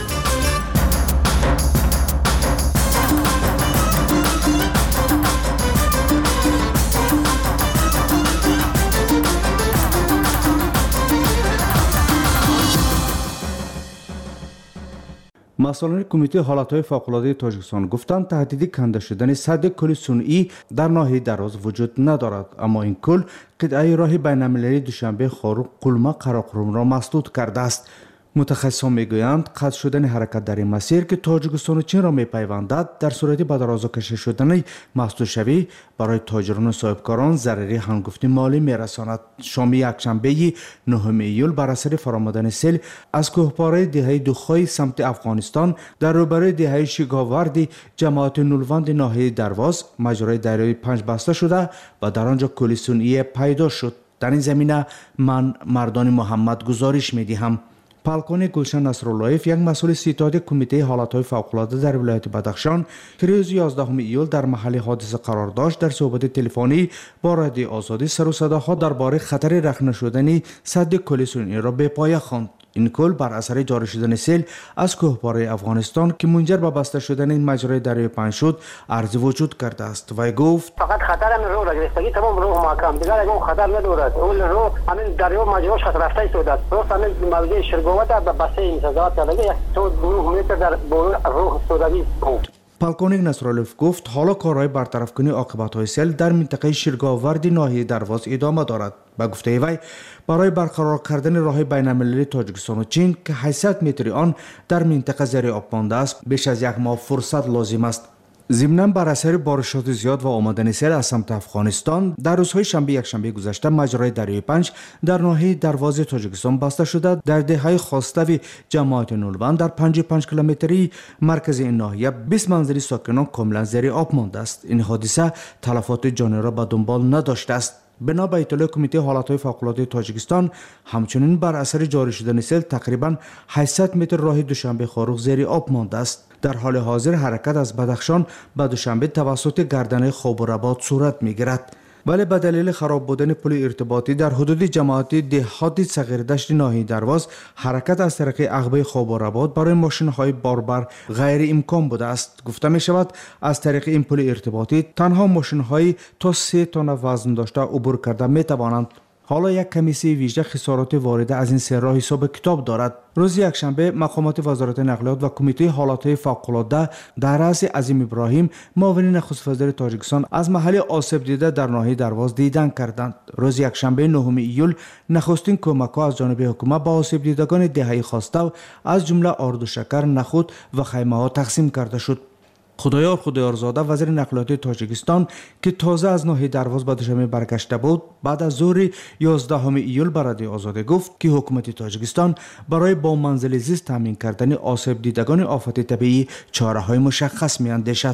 [SPEAKER 20] مسئولان کمیته حالتهای فوق‌العاده تاجیکستان گفتند تهدید کنده شدن سد کل صنعی در ناحیه دراز وجود ندارد، اما این کل قطعه راه بین‌المللی دوشنبه خاروق قلمه قراقرم را مسدود کرده است. متخصصان میگویند قطع شدن حرکت در این مسیر که تاجیکستان و چین را میپیوندد در صورت به درازا کشیده شدن مسدود شوی برای تاجران و صاحبکاران ضرری هنگفتی مالی میرساند. شام یکشنبه نهم ایول بر اثر فرامدن سیل از کوهپاره دهه دوخای سمت افغانستان در روبروی دهه شگاوردی جماعت نولوند ناحیه درواز مجرای دریایی پنج بسته شده و در آنجا کلی صنعی پیدا شد. در این زمینه من مردان محمد گزارش میدهم. پالکون گلشن نصراللهیف یک مسئول ستاد کمیته حالتهای فوق‌العاده در ولایت بدخشان که روز یازدهم ایول در محل حادثه قرار داشت در صحبت تلفنی با رادیو آزادی سر و صداها درباره خطر رخنه شدن سد کل صنعی را به پایه خواند. این کل بر اثر جاری شدن سیل از کوهپاره افغانستان که منجر به بسته شدن این مجرای دریای پنج شد عرض وجود کرده است و گفت
[SPEAKER 21] فقط خطر همین رو رگستگی تمام رو محکم دیگر اون خطر ندارد. اون رو همین دریا مجراش خطر رفته شده است. درست همین موضوع شرگاوت به بسته این سزاوات کرده یک تو نه متر در برون روح سوداوی بود.
[SPEAKER 20] پالکونیک نصراللهیف گفت حالا کارهای برطرف کنی عاقبت‌های سیل در منطقه شیرگاورد ناحیه درواز ادامه دارد. با گفته وی برای برقرار کردن راه بین‌المللی تاجیکستان و چین که هشتصد متری آن در منطقه زیر آب مانده است بیش از یک ماه فرصت لازم است. ضمناً بر اثر بارشات زیاد و آمدن سیل از سمت افغانستان در روزهای شنبه یکشنبه گذشته مجرای دریای پنج در ناحیه درواز تاجیکستان بسته شده. در دهه خواستوی جماعت نولوند در پنجاه و پنج کیلومتری مرکز این ناحیه بیست منزل ساکنان کاملا زیر آب مانده است. این حادثه تلفات جانی را به دنبال نداشته است. بنا به اطلاع کمیته حالتهای فوق‌العاده تاجیکستان همچنین بر اثر جاری شدن سیل تقریبا هشتصد متر راه دوشنبه خاروق زیر آب مانده است. در حال حاضر حرکت از بدخشان به دوشنبه توسط گردنه خوبورآباد صورت میگیرد، ولی به دلیل خراب بودن پل ارتباطی در حدود جماعت دهات صغیردشت ناحیه درواز حرکت از طریق عقبه خوبورآباد برای ماشین‌های باربر غیر امکان بوده است. گفته می شود از طریق این پل ارتباطی تنها ماشین‌های تا سه تن وزن داشته عبور کرده می توانند. حالا یک کمیسیون ویژه خسارات وارده از این سه راه حساب کتاب دارد. روز یکشنبه مقامات وزارت نقلیات و کمیته حالتهای فوق‌العاده در رأس عظیم ابراهیم معاون نخست وزیر تاجیکستان از محل آسیب دیده در ناحیه درواز دیدن کردند. روز یکشنبه نهم ایول نخستین کمک‌ها از جانب حکومت به آسیب دیدگان دهه خواستو از جمله آرد و شکر، نخود و خیمه‌ها تقسیم کرده شد. خدایار خدایارزاده وزیر نقلیات تاجیکستان که تازه از ناحیه درواز به دوشنبه برگشته بود بعد از ظهر یازدهم ایول به رادیو آزادی گفت که حکومت تاجیکستان برای با منزل زیست تامین کردن آسیب دیدگان آفت طبیعی چاره‌های مشخص می‌اندیشد.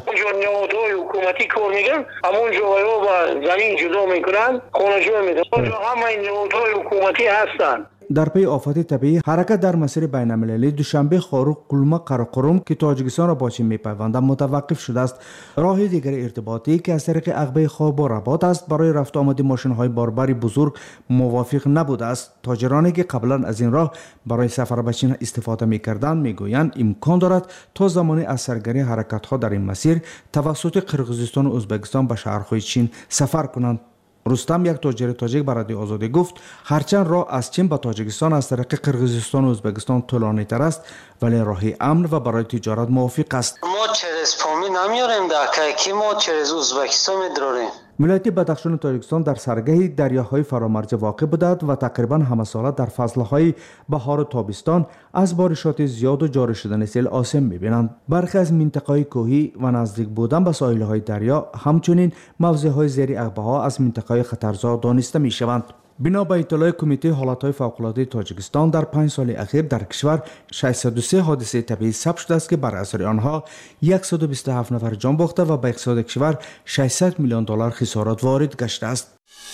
[SPEAKER 21] حکومتی کار میگن همون جاها با زمین جدا میکنن خانجو میدن. همه این نهادهای حکومتی هستن.
[SPEAKER 20] در پی آفات طبیعی حرکت در مسیر بین المللی دوشنبه خاروق قلمه قراقرم که تاجیکستان را با چین می‌پیوندد متوقف شده است. راه دیگر ارتباطی که از طریق عقبه خواب و رباط است برای رفت آمد ماشین‌های باربر بزرگ موافق نبوده است. تاجرانی که قبلا از این راه برای سفر به چین استفاده می‌کردند می‌گویند امکان دارد تا زمانی از سرگیری حرکت‌ها در این مسیر توسط قرقیزستان و ازبکستان به شهرهای چین سفر کنند. رستم، یک تاجر تاجیک به رادیو آزادی گفت هرچند راه از چین به تاجیکستان از طریق قرقیزستان و ازبکستان طولانی تر است ولی راه امن و برای تجارت موافق است.
[SPEAKER 5] ما چرز پامی نمیاریم در که ما چرز ازبکستان می‌داریم.
[SPEAKER 20] ولایت بدخشان تاجیکستان در سرگه دریاهای فرامرز واقع بودند و تقریبا همه ساله در فصلهای بهار و تابستان از بارشات زیاد و جاری شدن سیل آسیب می‌بینند. برخی از مناطق کوهی و نزدیک بودن به ساحل‌های دریا همچنین موضع‌های زیر عقبه‌ها از مناطق خطرزا دانسته می‌شوند. بنا به اطلاع کمیته حالت‌های فوق‌العاده تاجیکستان در پنج سال اخیر در کشور ششصد و سه حادثه طبیعی ثبت شده است که بر اثر آنها صد و بیست و هفت نفر جان باخته و به اقتصاد کشور ششصد میلیون دلار خسارات وارد گشته است.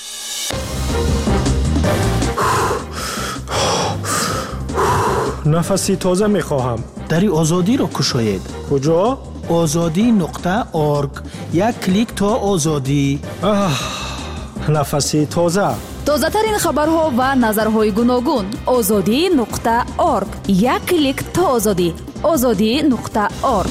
[SPEAKER 18] نفسی تازه می‌خواهم.
[SPEAKER 22] دری آزادی را کشاید.
[SPEAKER 18] کجا؟
[SPEAKER 22] آزادی نقطه ارگ. یک کلیک تا آزادی.
[SPEAKER 18] نفسی تازه.
[SPEAKER 23] تازه ترین خبرها و نظرهای گوناگون. آزادی نقطه ارگ. یک کلیک تا آزادی. آزادی نقطه ارگ.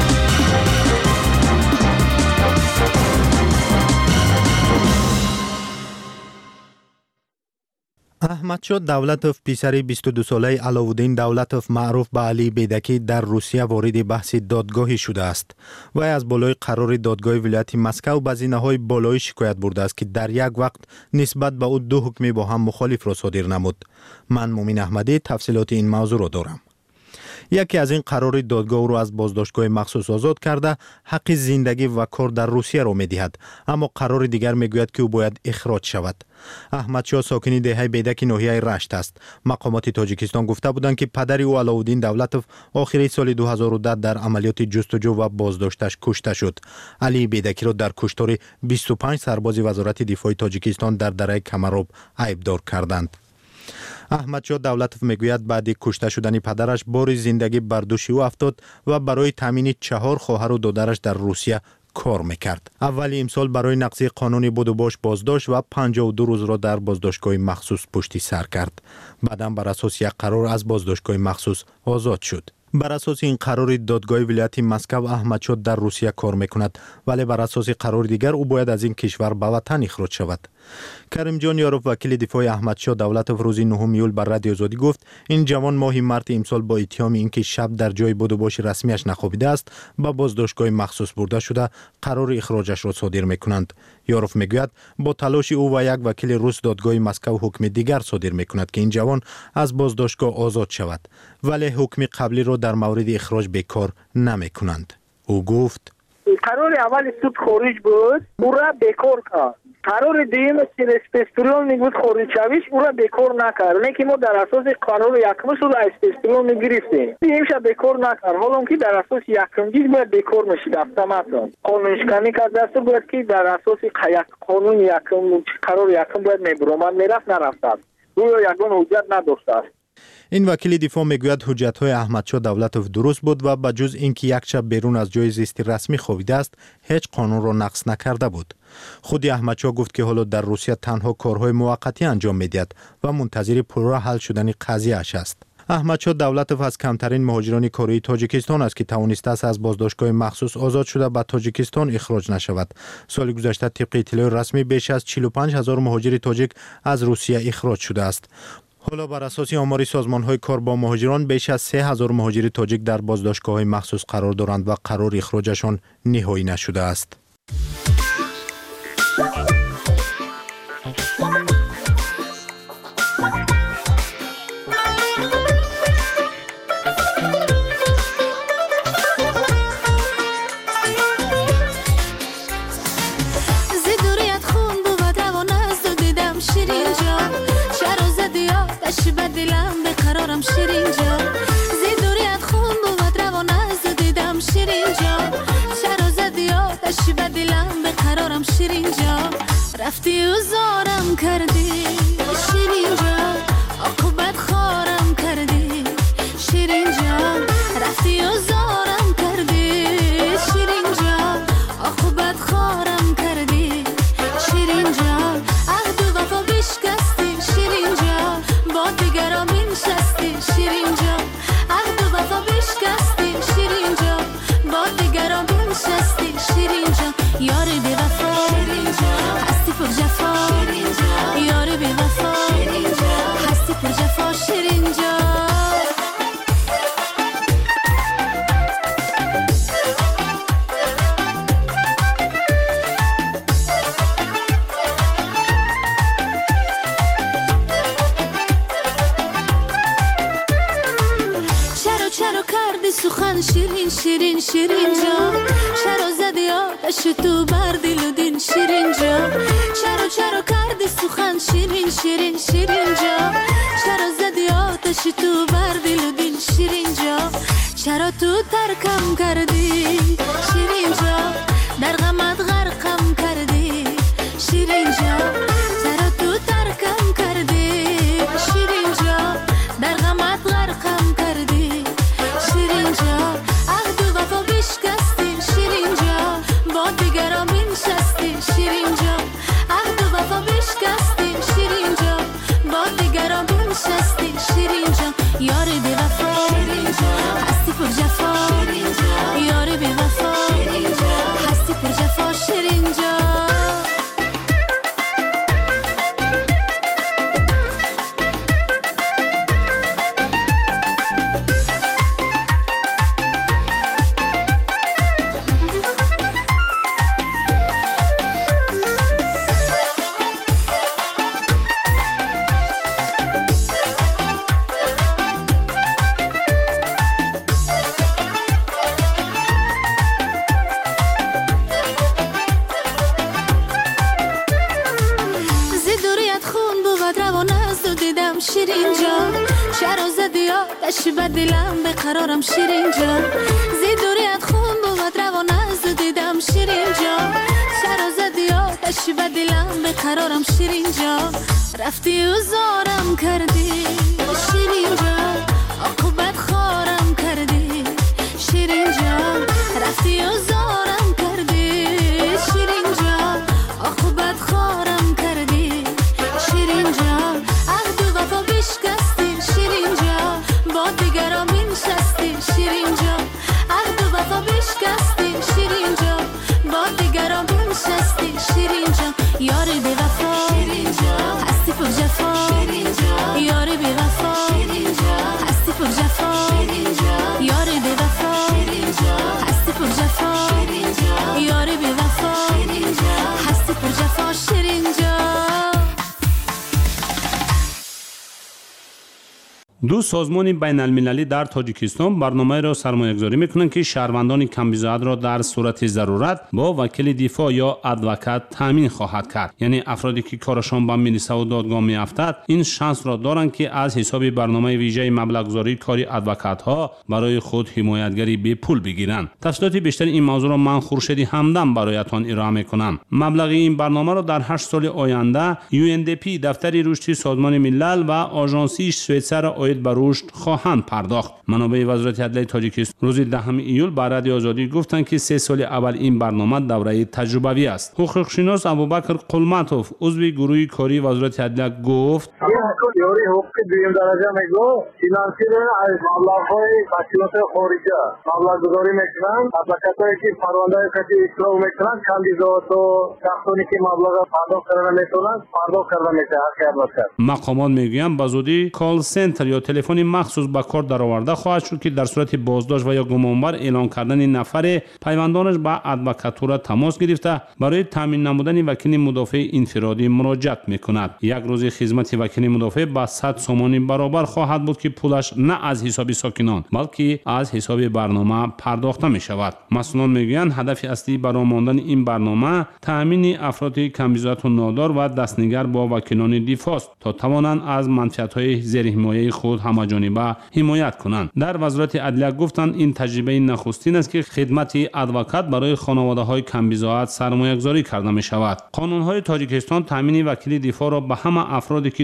[SPEAKER 8] احمدشاه دولتوف پسر بیست و دو ساله علاءالدین دولتوف معروف به علی بیدکی در روسیه وارد بحث دادگاهی شده است. وی از بالای قرار دادگاه ولایت مسکو به زینه‌های بالایی شکایت برده است که در یک وقت نسبت به او دو حکم با هم مخالف را صادر نمود. من مومن احمدی تفصیلات این موضوع را دارم. یکی از این قرار دادگاه رو از بازداشتگاه مخصوص آزاد کرده حق زندگی و کار در روسیه را می‌دهد، اما قرار دیگر میگوید که او باید اخراج شود. احمدشاه ساکن دهه بیدک ناحیه رشت است. مقامات تاجیکستان گفته بودند که پدر او علاءالدین دولتوف آخر سال دو هزار و ده در عملیات جستجو و بازداشتش کشته شد. علی بیدکی را در کشتار بیست و پنج سرباز وزارت دفاع تاجیکستان در دره کمراب عیبدار کردند. احمدشاه دولتوف میگوید بعد کشته شدن پدرش بار زندگی بر دوش او افتاد و برای تامین چهار خواهر و دادرش در روسیه کار میکرد. اول امسال برای نقض قانون بود و باش بازداشت و پنجاه و دو روز را در بازداشتگاه مخصوص پشت سر کرد. بعداً بر اساس یک قرار از بازداشتگاه مخصوص آزاد شد. بر اساس این قرار دادگاه ولایت مسکو احمدشاه در روسیه کار میکند، ولی بر اساس قرار دیگر او باید از این کشور به وطن اخراج شود. کریم جان یاروف وکیل دفاع احمدشاه دولتوف روز نهم یول بر رادیو آزادی گفت این جوان ماه مارت امسال با اتهام اینکه شب در جای بود و باش رسمیش نخوابیده است با بازداشتگاه مخصوص برده شده قرار اخراجش را صادر میکنند. یاروف میگوید با تلاش او و یک وکیل روس دادگاه مسکو حکم دیگر صادر میکند که این جوان از بازداشتگاه آزاد شود، ولی حکم قبلی را در مورد اخراج بیکار نمیکنند. او گفت
[SPEAKER 24] قرار اول سود خارج بود، او را بیکار کرد. قرار دیم اسپستریون میگود خارج شویش، او را بیکار نکرد. نه که ما در اساس قرار یکم سود اسپستریون میگرفتیم. این شب بیکار نکرد. حالا که در اساس یکم چیز باید بیکار میشید автоматом. قانونشکنی که دست بود که در اساس قانون یکم قرار یکم باید میبرم میرفت نرفت. او یگان حجت نداشته است.
[SPEAKER 8] این وکیل دفاع میگوید حجت‌های احمدشاه دولتوف درست بود و به جز اینکه یک شب بیرون از جای زیستی رسمی خوابیده است هیچ قانون را نقض نکرده بود. خود احمدشاه گفت که حالا در روسیه تنها کارهای موقتی انجام میدهد و منتظر پرراه حل شدن قضیه اش است. احمدشاه دولتوف از کمترین مهاجران کره تاجیکستان است که توانسته است از بازداشتگاه مخصوص آزاد شده به تاجیکستان اخراج نشود. سال گذشته طبق اطلاع رسمی بیش از چهل و پنج هزار مهاجر تاجیک از روسیه اخراج شده است. حالا بر اساس آمار سازمان‌های کار با مهاجران بیش از سه هزار مهاجر تاجیک در بازداشتگاه‌های مخصوص قرار دارند و قرار اخراجشان نهایی نشده است.
[SPEAKER 25] دلم به قرارم شیرین جا زی دوریت خون بود روان از دیدم شیرین جا چرا زدی آتش به دلم به قرارم شیرین جا رفتی و زارم کردی شیرین جا عاقبت شیرین جان عهد و وفا بشکستی شیرین جان با دیگران بنشستی شیرین جان یار بی وفا هستی پر جفا یار بی وفا هستی پر جفا شیرین جان سخن شیرین شیرین شیرین جان چرا زدی آتش تو بر دل و دین شیرین جان چرا چرا کردی سخن شیرین شیرین شیرین جان چرا زدی آتش تو بر دل و دین شیرین جان چرا تو ترکم کردی شیرین جان در غمت غرقم کردی شیرین جان چرا تو ترکم کردی شیرین جان در غمت غرقم کردی شیرین جان عهد و وفا بشکستی شیرین جان با دیگران بنشستی شیرین جان عهد و وفا بشکستی شیرین جان با دیگران بنشستی شیرین جان یار بی وفا هستی پر جفا یار بی وفا هستی پر جفا شیرین جان شیرین جان چرا زدی آتش به دلم بقرارم شیرین جان زی دوریت خون بود روان از دیدم شیرین جان چرا زدی آتش به دلم بقرارم شیرین جان رفتی و زارم کردی شیرین جان عاقبت خارم کردی شیرین جان رفتی و زارم کردی شیرین جان عاقبت خارم کردی شیرین جان عهد و وفا بشکستی شیرین جان با دیگران بنشستی شیرین جان عهد و وفا بشکستی شیرین جان با دیگران بنشستی شیرین جان یار بی وفا هستی پر جفا یار بی وفا هستی پر جفا یار بی وفا هستی پر جفا یار بی وفا هستی پر جفا شیرین جان
[SPEAKER 2] دو سازمان بین المللی در تاجیکستان برنامه را سرمایه‌گذاری می‌کنند که شهروندان کم‌بضاعت را در صورت ضرورت با وکیل دفاع یا ادوکات تامین خواهد کرد. یعنی افرادی که کارشان به میرسه و دادگاه میافتد این شانس را دارند که از حساب برنامه ویژه مبلغ‌گذاری کاری ادوکات‌ها برای خود حمایتگری به پول بگیرند. تفصیلات بیشتر این موضوع را من خورشیدی همدم برایتان ارائه می‌کنم. مبلغ این برنامه را در هشت سال آینده یو ان دی پی دفتر رشد سازمان ملل و آژانسی شویتزر به رشد خواهند پرداخت. منابع وزارت عدلیه تاجیکستان روز دهم ایول به رادیو آزادی گفتند که سه سال اول این برنامه دوره تجربوی است. حقوق شناس ابوبکر قلمتوف عضو گروه کاری وزارت عدلیه گفت
[SPEAKER 24] تئوری حقوق دویم درجه میگو فینانسیر از مبلغ‌های مسئولیت خارجی مبلغ‌گذاری میکنند. ادوکاتایی که پرونده کسی اصلاح میکنند کاندیدات و شخصانی که مبلغ پرداخت کردن میتونند پرداخت کردن میشه حق ادوکات.
[SPEAKER 2] مقامات میگویند به زودی کال سنتر یا تلفن مخصوص به کار درآورده خواهد شد که در صورت بازداشت و یا گمانبر اعلان کردن نفر پیوندانش به ادوکاتور تماس گرفته برای تامین نمودن وکیل مدافع انفرادی مراجعت میکند. یک روز خدمت وکیل مدافع به صد سومانی برابر خواهد بود که پولش نه از حساب ساکنان بلکه از حساب برنامه پرداخته می شود. مسئولان میگویند هدف اصلی برای ماندن این برنامه تامین افراد کم‌بضاعت و نادار و دستنگر با وکیلان دفاع است تا توانند از منفعت‌های زیر حمایه خود همه‌جانبه حمایت کنند. در وزارت عدلیه گفتند این تجربه نخستین است که خدمت ادوکات برای خانواده‌های کم‌بضاعت سرمایه‌گذاری کرده می شود. قانون‌های تاجیکستان تامین وکیل دفاع را به همه افرادی که دچار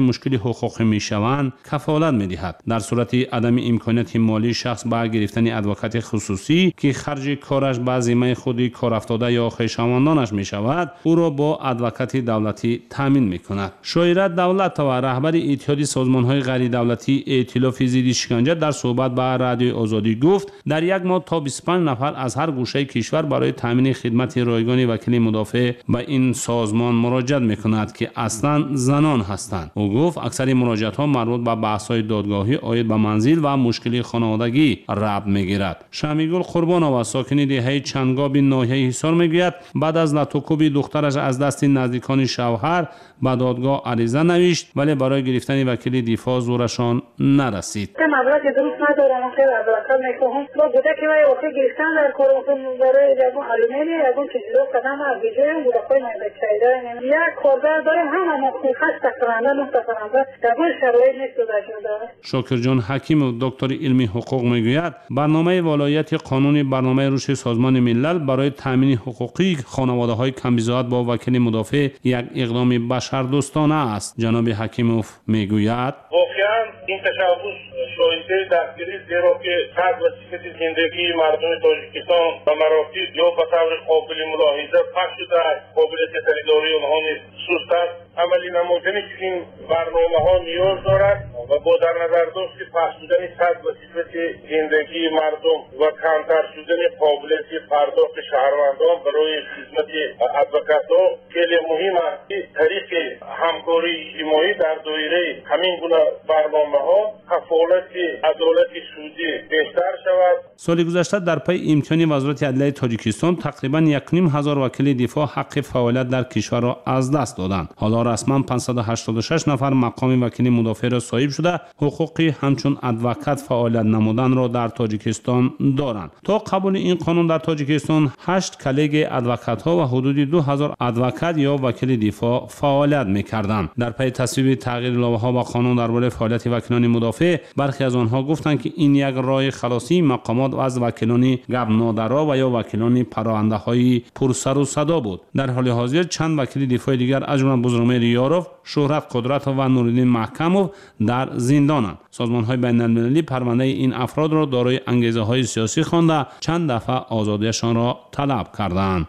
[SPEAKER 2] مشکل حقوقی میشوند کفالت میدهد. در صورت عدم امکانیت مالی شخص به گرفتن ادوکات خصوصی که خرج کارش به ذمه خود کارافتاده یا خویشاوندانش می شود، او را با ادوکات دولتی تامین می کند. شایرت دولت و رهبر اتحاد سازمان های غیر دولتی ائتلاف ضد شکنجه در صحبت با رادیوی آزادی گفت در یک ماه تا بیست و پنج نفر از هر گوشه کشور برای تامین خدمت رایگان وکیل مدافع به این سازمان مراجعت می کند که اصلا زنان هستند. او گفت اکثر مراجعات ها مربوط به بحث های دادگاهی آید به منزل و مشکل خانوادگی ربط می گیرد. شمیگل قربانова ساکن دهه چنگاب ناحیه حصار میگوید بعد از لطوکوب دخترش از دست نزدیکان شوهر به دادگاه عریضه نوشت ولی برای گرفتن وکیل دفاع زورشان نرسید.
[SPEAKER 6] مبلغ درست ندارم که ادوکات میخواهم با بوده که من وقتی گرفتن در کاراتون برای یگون علومه یگون چیزا قدم از بجای بوده خواهی نبکشیده یک کارگر داریم هم هم خواهد تقرانده نفتقرانده در اون شرایط نیست داشته.
[SPEAKER 2] شاکر جان حکیم و دکتر علمی حقوق میگوید برنامه ولایت قانونی برنامه رشد سازمان ملل برای تامین حقوقی خانواده های کمبیزاد با وکیل مدافع یک اقدام بشردوستانه است. جناب حکیموف میگوید
[SPEAKER 7] واقعا این تشبوس شایسته دستگیری زیرا که صد وسیله زندگی مردم تاجیکستان و مراتب یا به طور قابل ملاحظه پخش شده است. قابلیت خریداری آنها نیز سست است. عملی نمودنی که این برنامه ها نیاز دارد و با در نظر داشت که پخش شدن صد وسیله زندگی مردم و کمتر شدن قابلیت پرداخت شهروندان برای خدمت ادوکات‌ها خیلی مهم است. طریق همکاری اجتماعی در دایره همین گونه برنامه ها کفالت عدالت سودی بهتر شود.
[SPEAKER 2] سال گذشته در پی امتحان وزارت عدلیه تاجیکستان تقریبا یک و نیم هزار وکیل دفاع حق فعالیت در کشور را از دست دادند. حالا رسما پانصد و هشتاد و شش نفر مقام وکیل مدافع را صاحب شده حقوقی همچون ادوکات فعالیت نمودن را در تاجیکستان دارند. تا قبول این قانون در تاجیکستان هشت کلیگ ادوکات ها و حدود دو هزار ادوکات یا وکیل دفاع فعالیت می‌کردند. در پی تصویب تغییر لایحه‌ها و قانون درباره فعالیت وکیلان مدافع برخی از آنها گفتند که این یک راه خلاصی مقامات از وکیلان گپ نادرا و یا وکیلان پرانده‌های پرسر و صدا بود. در حال حاضر چند وکیل دفاع دیگر از جمله بزرگمهر یاروف، شهرت قدرت و نورالدین محکموف در زندانند. سازمان‌های بین‌المللی پرونده این افراد را دارای انگیزه‌های سیاسی خوانده چند دفعه آزادیشان را طلب کردند.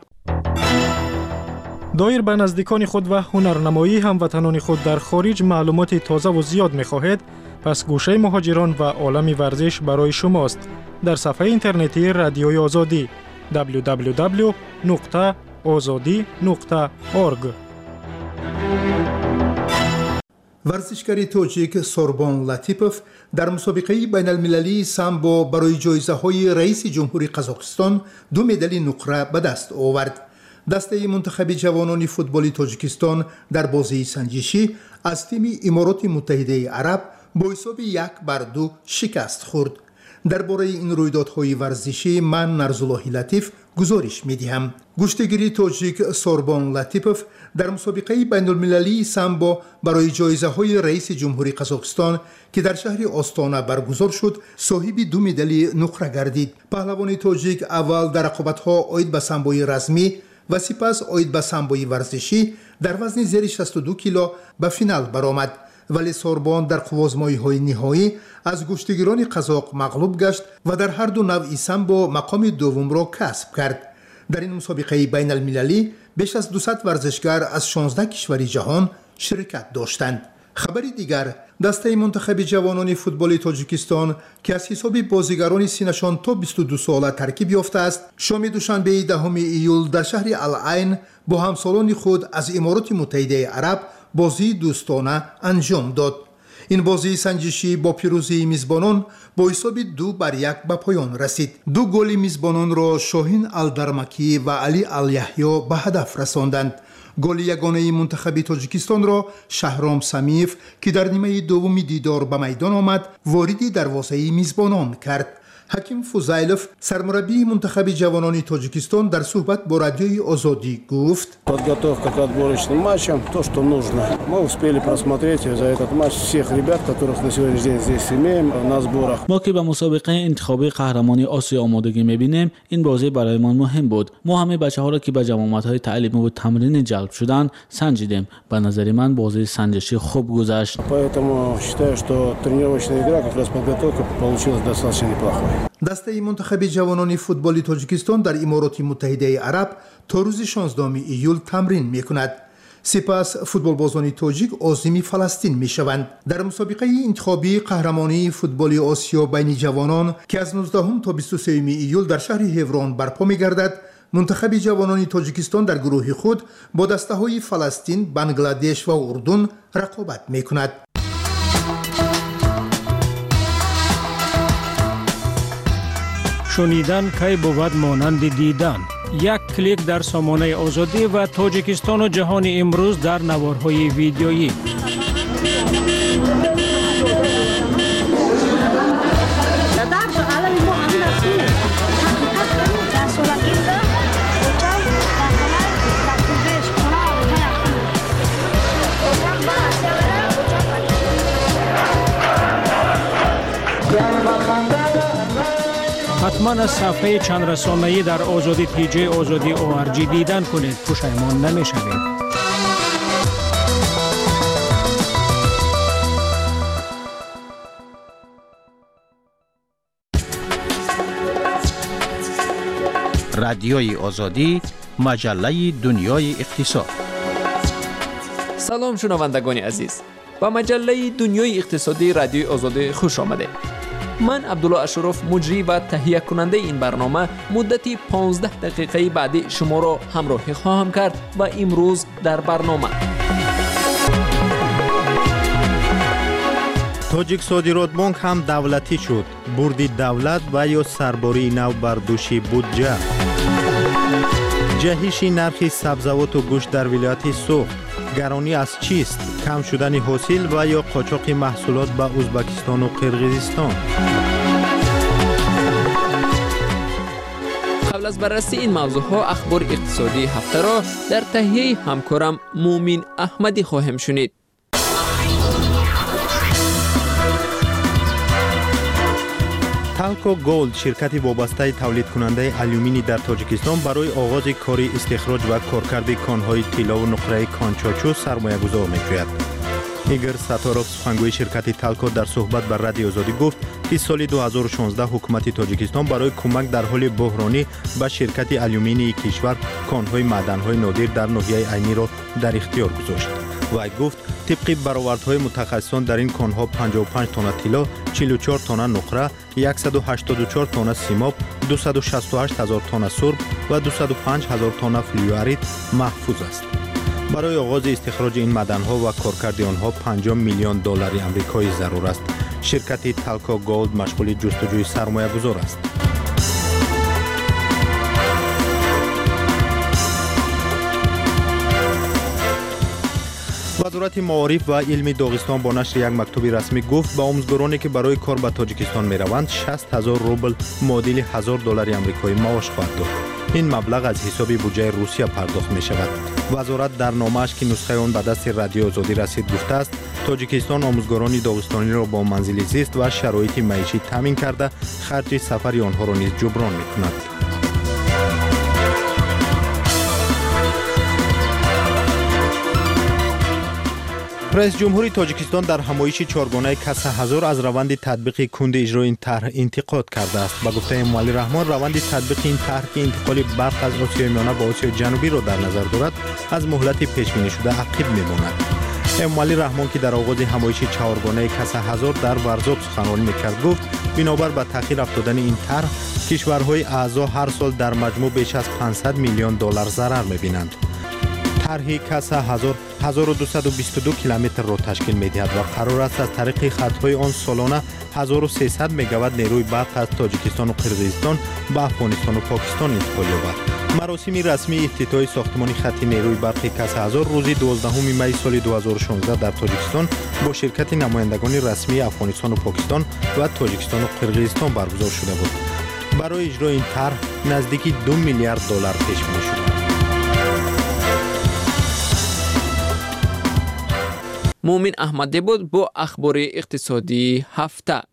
[SPEAKER 18] دایر به نزدیکان خود و هنرنمایی هموطنان خود در خارج معلومات تازه و زیاد می‌خواهید، پس گوشه مهاجران و عالم ورزش برای شماست. در صفحه اینترنتی رادیوی آزادی دبلیو دبلیو دبلیو نقطه آزادی نقطه اورگ.
[SPEAKER 9] ورزشکار تاجیک سوربون لطیپوف در مسابقه بین المللی سامبو برای جایزه های رئیس جمهوری قزاقستان دو مدال نقره به دست آورد. دسته منتخب جوانان فوتبال تاجیکستان در بازی سنجشی از تیم امارات متحده عرب با حساب یک بر دو شکست خورد. درباره این رویدادهای ورزشی من نرزالله لطیف گزارش می‌دهم. گشتگیری تاجیک سوربون لطیپوف در مسابقه بین المللی سامبو برای جایزه های رئیس جمهوری قزاقستان که در شهر آستانه برگزار شد صاحب دو مدال نقره گردید. پهلوان تاجیک اول در رقابت‌ها آید به سامبوی رزمی و سپس آید به سامبوی ورزشی در وزن زیر شصت و دو کیلو به فینال برآمد، ولی سوربون در قوازمایی‌های نهایی از گشتگیران قزاق مغلوب گشت و در هر دو نوع سامبو مقام دوم را کسب کرد. در این مسابقه بین المللی بیش از دویست ورزشکار از شانزده کشور جهان شرکت داشتند. خبری دیگر، دسته منتخب جوانان فوتبال تاجیکستان که از حساب بازیگران سینشان تا بیست و دو ساله ترکیب یافته است، شام دوشنبه دهم ایول در شهر العین با همسالان خود از امارات متحده عرب بازی دوستانه انجام داد. این بازی سنجشی با پیروزی میزبانان با حساب دو بر یک به پایان رسید. دو گل میزبانان را شاهین الدرمکی و علی الیحیی به هدف رساندند. گل یگانه منتخب تاجیکستان را شهرام سمیف که در نیمه دوم دیدار به میدان آمد وارد دروازه میزبانان کرد. حکیم فوزایلوف سرمربی منتخب جوانان تاجیکستان در صحبت با رادیوی آزادی گفت
[SPEAKER 10] подготовка к отборочным матчам то что нужно. Мы успели просмотреть за этот матч всех ребят, которых на сегодняшний день здесь имеем на сборах.
[SPEAKER 4] ما که به مسابقه انتخابی قهرمانی آسیا آمادگی می‌بینیم این بازی برایمان مهم بود. ما همه بچه‌ها را که به جمعیت‌های تعلیمی و تمرینی جلب شدند سنجیدیم. به نظر من بازی سنجشی خوب گذشت.
[SPEAKER 10] Поэтому считаю, что тренировочная игра как раз подготовка получилась достаточно неплохой.
[SPEAKER 9] دسته منتخب جوانان فوتبال تاجیکستان در امارات متحده عرب تا روز شانزدهم ایول تمرین می‌کند. سپس فوتبال بازان تاجیک عازم فلسطین می‌شوند. در مسابقه انتخابی قهرمانی فوتبال آسیا بین جوانان که از نوزدهم تا بیست و سوم ایول در شهر هیوران برپا می‌گردد، منتخب جوانان تاجیکستان در گروه خود با دسته‌های فلسطین، بنگلادش و اردن رقابت می‌کند.
[SPEAKER 18] شنیدن کی بود مانند دیدن. یک کلیک در سامانه آزادی و تاجیکستان و جهان امروز در نوارهای ویدیویی. حتما از صفحه چند رسانه‌ای در آزادی تی جی آزادی او آر جی دیدن کنید. پشیمان نمی‌شوید.
[SPEAKER 11] رادیوی آزادی، مجله دنیای اقتصاد.
[SPEAKER 12] سلام شنوندگان عزیز. با مجله دنیای اقتصادی رادیوی آزادی خوش آمده. من عبدالله اشرف مجری و تهیه کننده این برنامه مدتی پانزده دقیقه بعدی شما را همراهی خواهم کرد و امروز در برنامه
[SPEAKER 8] تاجیک صادرات بانک هم دولتی شد. بردی دولت و یا سرباری نو بر دوش بودجه. جهش نرخ سبزیجات و گوشت در ولایت سوخت. گرانی از چیست؟ کم شدن حاصل و یا قاچاق محصولات به ازبکستان و قرقیزستان.
[SPEAKER 12] قبل از بررسی این موضوع ها اخبار اقتصادی هفته را در تهیه همکارم مومین احمدی خواهیم شنید.
[SPEAKER 8] تالکو گولد شرکتی وابسته تولید کننده آلومینی در تاجیکستان برای آغاز کار استخراج و کارکرد کانهای طلا و نقره کانچاچو سرمایه گذار می‌شود. ایگر ستاروف سخنگوی شرکت تالکو در صحبت با رادیو آزادی گفت که سال دو هزار و شانزده حکومت تاجیکستان برای کمک در حال بحرانی به شرکت آلومینی کشور کانهای معدن‌های نادر در ناحیه عینی را در اختیار گذاشت. وی گفت طبق برآوردهای متخصصان در این کانها پنجاه و پنج تن طلا، چهل و چهار تن نقره، صد و هشتاد و چهار تن سیماب، دویست و شصت و هشت هزار تن سرب و دویست و پنج هزار تن فلوریت محفوظ است. برای آغاز استخراج این معدن‌ها و کارکرد آنها پنجاه میلیون دلار آمریکایی ضرور است. شرکت تالکو گولد مشغول جستجوی سرمایه‌گذار است. وزارت معارف و علم داغستان با نشر یک مکتوب رسمی گفت به آموزگارانی که برای کار به تاجیکستان می روند شصت هزار روبل معادل هزار دلار آمریکایی معاش خواهد داد. این مبلغ از حساب بودجه روسیه پرداخت می شود. وزارت در نامه‌اش که نسخه آن به دست رادیو آزادی رسید گفته است تاجیکستان آموزگاران داغستانی را با منزل زیست و شرایط معیشی تامین کرده خرج سفر آنها را نیز جبران می کند. رئیس جمهوری تاجیکستان در همایش چهارگانه کسا هزار از روند تطبیق کند اجرای این طرح انتقاد کرده است. با گفته اموالی رحمان روند تطبیق این طرح که انتقال برق از آسیای میانه به آسیای جنوبی را در نظر دارد از مهلت پیش بینی شده عقب میماند. اموالی رحمان که در آغاز همایش چهارگانه کسا هزار در ورزاب سخنرانی میکرد گفت بنابر به تأخیر افتادن این طرح کشورهای اعضا هر سال در مجموع بیش از پانصد میلیون دلار ضرر میبینند. طرح کسا هزار هزار و دویست و بیست و دو کیلومتر را تشکیل می‌دهد و قرار است از طریق خط‌های آن سالانه هزار و سیصد مگاوات نیروی برق از تاجیکستان و قرقیزستان به افغانستان و پاکستان انتقال یابد. مراسم رسمی افتتاح ساختمان خط نیروی برق کسا هزار روز دوازدهم می سال دو هزار و شانزده در تاجیکستان با شرکت نمایندگان رسمی افغانستان و پاکستان و تاجیکستان و قرقیزستان برگزار شده بود. برای اجرای این طرح نزدیکی دو میلیارد دلار پیش بینی شده.
[SPEAKER 12] مومن احمدی بود با اخبار اقتصادی هفته.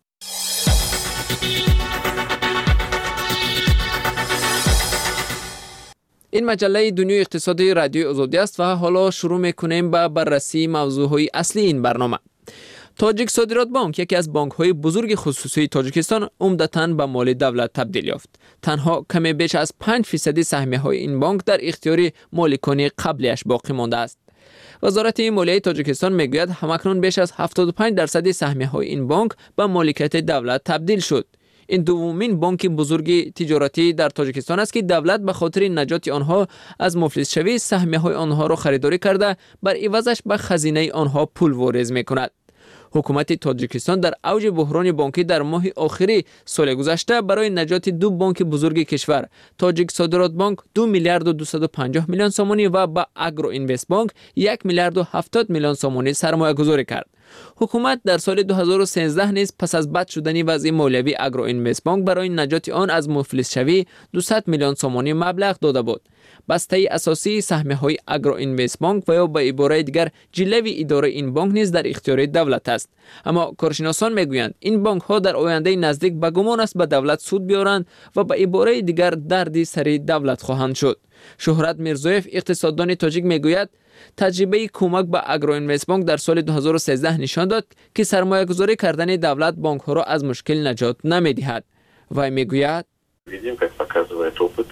[SPEAKER 12] این مجله دنیای اقتصادی رادیوی آزادی است و حالا شروع میکنیم با بررسی موضوعهای اصلی این برنامه. تاجیک صادرات بانک یکی از بانک‌های بزرگ خصوصی تاجیکستان عمدتاً به مال دولت تبدیل یافت. تنها کمی بیش از پنج فیصد سهمیه‌های این بانک در اختیار مالکان قبلیش باقی مانده است. وزارت مالیه تاجیکستان میگوید همکنون بیش از هفتاد و پنج درصد سهمیه‌های این بانک به مالکیت دولت تبدیل شد. این دومین بانک بزرگ تجارتی در تاجیکستان است که دولت به خاطر نجات آنها از مفلس شوی سهمیه‌های آنها را خریداری کرده بر عوضش به خزینه آنها پول واریز می‌کند. حکومت تاجیکستان در اوج بحران بانکی در ماه آخری سال گذشته برای نجات دو بانک بزرگ کشور، تاجیک صادرات بانک دو میلیارد و دویست و پنجاه میلیون سومانی و با اگرو اینوست بانک یک میلیارد و هفتاد میلیون سومانی سرمایه گذاری کرد. حکومت در سال دو هزار و سیزده نیز پس از بد شدن وضع مالیوی اگرو اینوست بانک برای نجات آن از مفلس شوی دویست میلیون سومانی مبلغ داده بود. بسته اساسی سهمیه‌های اگرو اینوست بانک و یا به عباره دیگر جلوی اداره این بانک نیز در اختیار دولت است. اما کارشناسان میگویند این بانک ها در آینده نزدیک به گمان است به دولت سود بیارند و به عباره دیگر دردی سر دولت خواهند شد. شهرت میرزایف اقتصاددان تاجیک میگوید تجربه کمک به اگرو اینوست بانک در سال دو هزار و سیزده نشان داد که سرمایه گذاری کردن دولت بانک ها را از مشکل نجات نمیدهد. و میگوید
[SPEAKER 3] видим, как показывает опыт,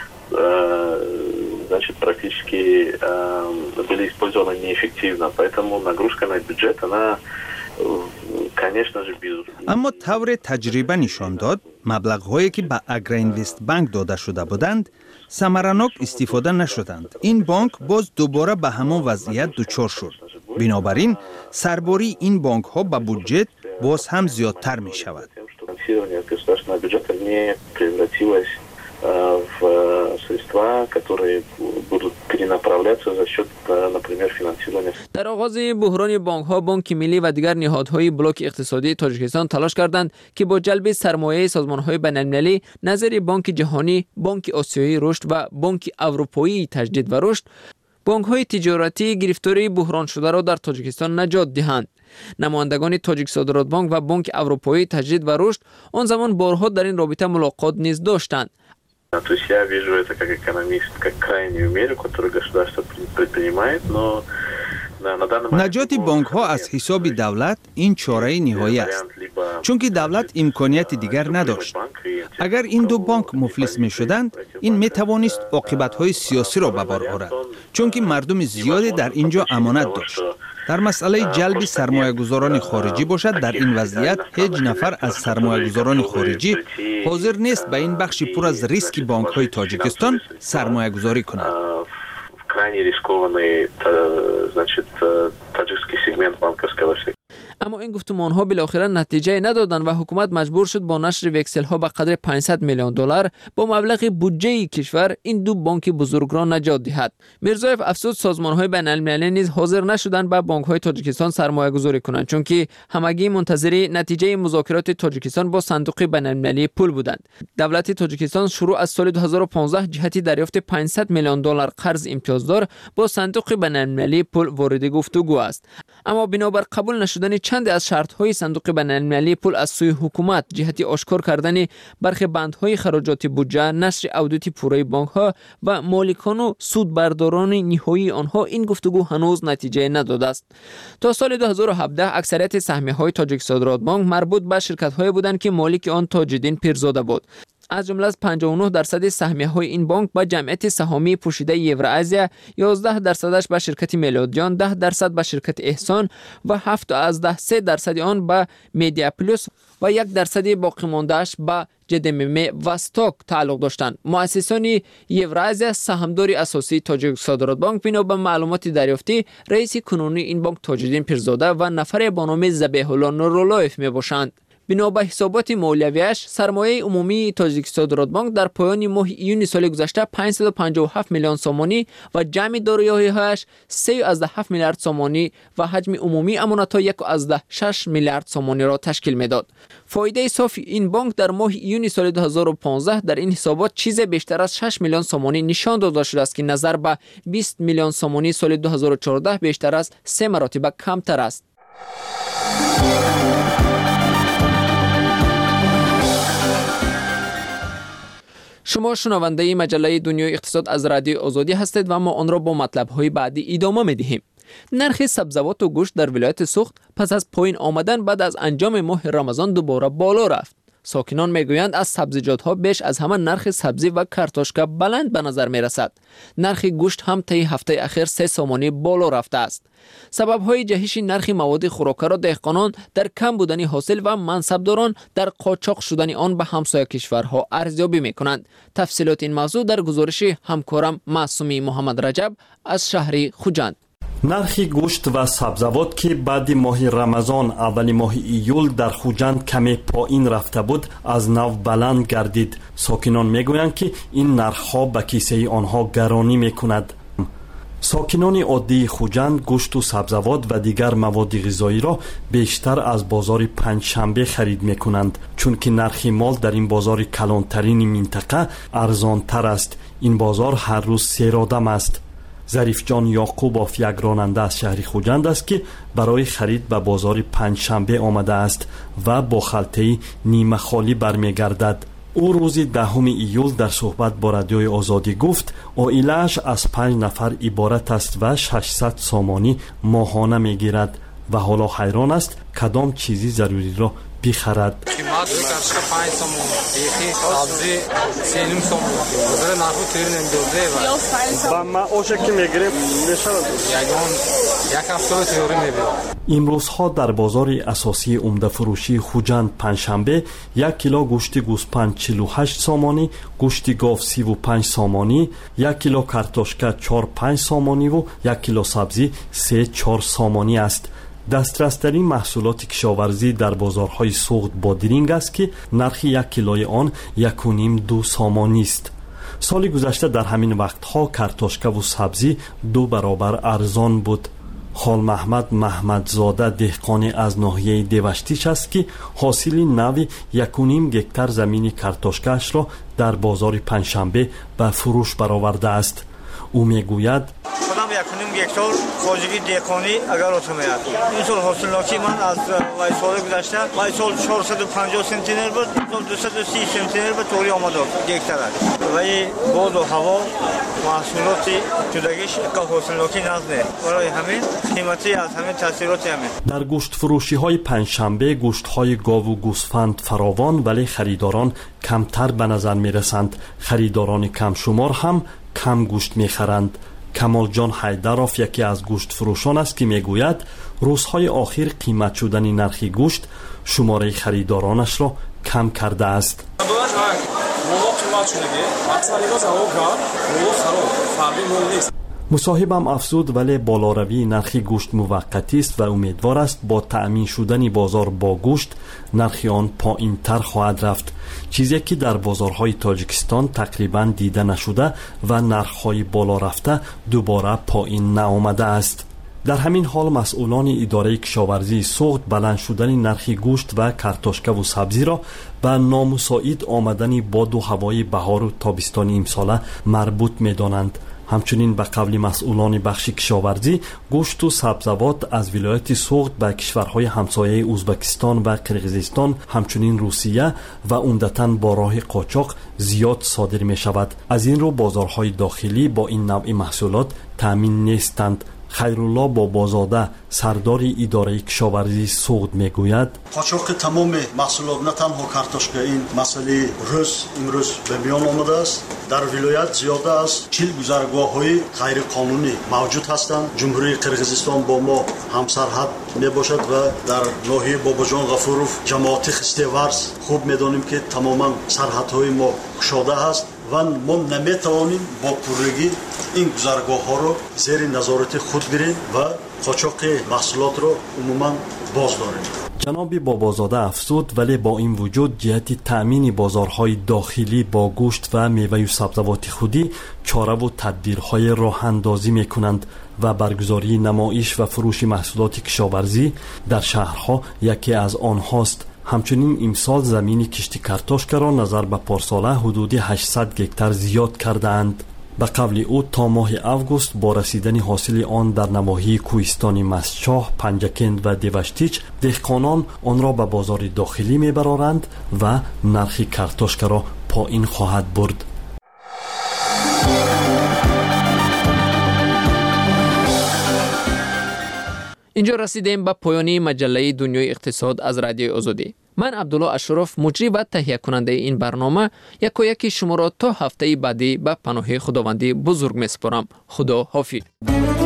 [SPEAKER 3] значит, практически были использованы неэффективно, поэтому нагрузка на бюджет, она, конечно же, безусловно.
[SPEAKER 11] اما طور تجربه نشان داد مبلغ‌هایی که به اگرو اینوست بانک داده شده بودند ثمرناک استفاده نشدند. این بانک باز دوباره به همان وضعیت دچار شد. بنابراین سرباری این بانک ها به بودجه باز هم زیادتر می شود.
[SPEAKER 3] Финансирование государственного бюджета не превратилось в средства, которые будут перенаправляться за счет, например, финансирования.
[SPEAKER 12] در آغاز بحران بانک ها، بانک ملی و دیگر نهادهای بلوک اقتصادی تاجیکستان تلاش کردند که با جلب سرمایه سازمان های بین المللی نظیر بانک جهانی، بانک آسیایی رشد و بانک اروپایی تجدید و رشد، بانک های تجارتی گرفتاری بحران شده را در تاجیکستان نجات دهند. نمایندگان تاجیک صادرات بانک و بانک اروپایی تجدید و رشد آن زمان بارها در این رابطه ملاقات نیز داشتند.
[SPEAKER 3] То есть я вижу это как экономист, как крайнюю меру, которую государство предпринимает, но
[SPEAKER 11] نجات بانک ها از حساب دولت این چاره نهایی است، چون که دولت امکانیت دیگر نداشت. اگر این دو بانک مفلس می شدند، این می توانست عاقبت های سیاسی را به بار آورد، چون که مردم زیادی در اینجا امانت داشت. در مسئله جلب سرمایه گذاران خارجی باشد، در این وضعیت هیچ نفر از سرمایه گذاران خارجی حاضر نیست به این بخش پر از ریسک بانک های تاجیکستان سرمایه گذاری کند.
[SPEAKER 3] крайне рискованный, значит, таджикский сегмент банковского сектора.
[SPEAKER 12] اما این گفتمان ها بالاخره نتیجه ندادند و حکومت مجبور شد با نشر وکسل ها به قدر پانصد میلیون دلار با مبلغ بودجه کشور این دو بانک بزرگ را نجات دهد. میرزایف افسود سازمان های بین المللی نیز حاضر نشدند به بانک های تاجیکستان سرمایه گذاری کنند، چون که همگی منتظر نتیجه مذاکرات تاجیکستان با صندوق بین المللی پول بودند. دولت تاجیکستان شروع از سال دو هزار و پانزده جهت دریافت پانصد میلیون دلار قرض امتیازدار با صندوق بین المللی پول وارد گفتگو است. اما بنابر قبول نشدن چند از شرط‌های صندوق بین المللی پول از سوی حکومت جهت آشکار کردن برخی بندهای خراجات بودجه، نشر اودیت پوره بانک‌ها و مالکان و سودبرداران نهایی آنها، این گفتگو هنوز نتیجه نداده است. تا سال دو هزار و هفده اکثریت سهمیه‌های تاجیک صادرات بانک مربوط به شرکت‌های بودند که مالک آن تاج‌الدین پیرزاده بود. از جمله از پنجاه و نه درصد سهمیه‌های این بانک به جمعیت سهامی پوشیده یوراسیا، یازده درصدش به شرکت میلادیان، ده درصد به شرکت احسان و هفت از ده سه درصد آن به میدیا پلوس و یک درصد باقی مانده‌اش به جدمم و استاک تعلق داشتند. مؤسسان یوراسیا سهامدار اساسی تاجیک صادرات بانک بنا به معلومات دریافتی رئیس کنونی این بانک تاج‌الدین پیرزاده و نفر با نام ذبیح الله نوراللهیف میباشند. بنا به حسابات مالیویش سرمایه عمومی تاجیک صادرات بانک در پایان ماه ایون سال گذشته پانصد و پنجاه و هفت میلیون سومانی و جمع دارایی‌هایش سه و هفت میلیارد سومانی و حجم عمومی امانت‌ها یک و شش میلیارد سومانی را تشکیل میداد. فایده صافی این بانک در ماه ایون سال دو هزار و پانزده در این حسابات چیز بیشتر از شش میلیون سومانی نشان داده شده است که نظر به بیست میلیون سومانی سال دو هزار و چهارده بیشتر از سه مراتب کمتر است. شما شنونده مجله دنیای اقتصاد از رادیو آزادی هستید و ما آن را با مطلب‌های بعدی ادامه می‌دهیم. نرخ سبزیجات و گوشت در ولایت سوخت پس از پایین آمدن بعد از انجام ماه رمضان دوباره بالا رفت. ساکنان میگویند از سبزیجات‌ها بیش از همه نرخ سبزی و کارتوشکا بلند به نظر می‌رسد. نرخ گوشت هم طی هفته اخیر سه سومانی بالا رفته است. سبب‌های جهش نرخ مواد خوراکی را دهقانان در کم بودن حاصل و منصبداران در قاچاق شدن آن به همسایه کشورها ارزیابی می‌کنند. تفصیلات این موضوع در گزارش همکارم معصومی محمد رجب از شهر خوجند.
[SPEAKER 14] нархи гӯшт ва сабзавот ки баъди моҳи рамазон аввали моҳи июл дар хуҷанд каме поин рафта буд аз нав баланд гардид. сокинон мегӯянд ки ин нархҳо ба кисаи онҳо гаронӣ мекунад. сокинони оддии хуҷанд гӯшту сабзавот ва дигар маводи ғизоиро бештар аз бозори панҷшанбе харид мекунанд, чунки нархи мол дар ин бозори калонтарини минтақа арзонтар аст. ин бозор ҳар рӯз серодам аст. зарифҷон ёқубов як ронанда аз шаҳри хуҷанд аст ки барои харид ба бозори панҷшанбе омадааст ва бо халтаи нимахолӣ бармегардад. ӯ рӯзи даҳуми июл дар суҳбат бо радиои озодӣ гуфт оилааш аз панҷ нафар иборат аст ва шашсад сомонӣ моҳона мегирад ва ҳоло ҳайрон аст кадом чизи заруриро бихарад. имрӯзҳо дар бозори асосии умдафурӯшии хуҷанд панҷшанбе як кило гӯшти гӯспанд чилу ҳашт сомонӣ, гӯшти гов сиву панҷ сомонӣ, як кило картошка чор панҷ сомониву як кило сабзӣ се чор сомонӣ аст. дастрастарин маҳсулоти кишоварзӣ дар бозорҳои суғд бодиринг аст ки нархи як килои он яку ним ду сомонист. соли гузашта дар ҳамин вақтҳо картошкаву сабзӣ ду баробар арзон буд. холмаҳмад маҳмадзода деҳқоне аз ноҳияи деваштиш аст ки ҳосили нави яку ним гектар замини картошкаашро дар бозори панҷшанбе ба фурӯш баровардааст. ӯ мегӯяд
[SPEAKER 15] خودم یک و نیم گکتار خواجگی دیکانی اگر اتومیاد این سال حاصلناکی من از وای سال گذشته وای سال چهارصد و پنجاه سنتینر بود این سال دویست و سی سنتینر به طوری آمده گکتر است ولی باد و هوا محصولاتی جداگیش یک حاصلناکی نزده برای همین قیمتی از همین تاثیراتی همین.
[SPEAKER 14] در گوشت فروشی های پنجشنبه گوشت های گاو و گوسفند فراوان ولی خریداران کمتر به نظر می رسند. خریداران کم شمار هم کم گوشت می خرند. کمالجان حیدروف یکی از گوشت فروشان است که میگوید روزهای آخر قیمت شدن نرخ گوشت شماره خریدارانش را کم کرده است. مصاحبم افزود ولی بالاروی نرخ گوشت موقتی است و امیدوار است با تأمین شدن بازار با گوشت نرخ آن پایین‌تر خواهد رفت، چیزی که در بازارهای تاجیکستان تقریبا دیده نشده و نرخ‌های بالا رفته دوباره پایین نآمده است. در همین حال مسئولان اداره کشاورزی سوخت بلند شدن نرخ گوشت و کارتوشکا و سبزی را به نامساعد آمدن باد و هوای بهار و تابستان امساله مربوط می‌دانند. همچنین به قول مسئولان بخش کشاورزی گوشت و سبزیجات از ولایت سوخت به کشورهای همسایه ازبکستان و قرقیزستان همچنین روسیه و عمدتاً با راه قاچاق زیاد صادر می شود. از این رو بازارهای داخلی با این نوع محصولات تامین نیستند. خیرالله بابازاده سردار اداره کشاورزی سوخت میگوید
[SPEAKER 16] قاچاق تمام محصولات نه تنها کارتوشکا این مسئله روز امروز به میان آمده است. در ولایت زیاده است چهل گذرگاه‌های غیر قانونی موجود هستند. جمهوری قرقیزستان با ما همسرحد میباشد و در ناحیه باباجان غفوروف جماعت خستیورز خوب میدانیم که تماما سرحدهای ما گشاده است و ما نمیتوانیم با پررگی این گذرگاه ها رو زیر نظارت خود گیریم و قاچاق محصولات رو عموما باز داریم.
[SPEAKER 14] جناب بابازاده افزود ولی با این وجود جهت تأمین بازارهای داخلی با گوشت و میوه و سبزوات خودی چاره و تدبیرهای راه اندازی میکنند و برگزاری نمایش و فروش محصولات کشاورزی در شهرها یکی از آنهاست. همچنین امسال زمین کشت کارتوشکا را نظر به پارساله حدود هشتصد گکتار زیاد کرده اند. به قول او تا ماه اوگوست با رسیدن حاصل آن در نواحی کوهستان مسچاه، پنجکند و دیوشتیچ دهقانان آن را به بازار داخلی میبرند و نرخ کارتوشکا را پایین خواهد برد.
[SPEAKER 12] اینجا رسیدیم به پایانی مجله دنیای اقتصاد از رادیوی آزادی. من عبدالله اشرف مجری و تهیه کننده این برنامه یکو یکی شما را تا هفته بعدی به پناه خداوندی بزرگ میسپارم. خدا حافظ.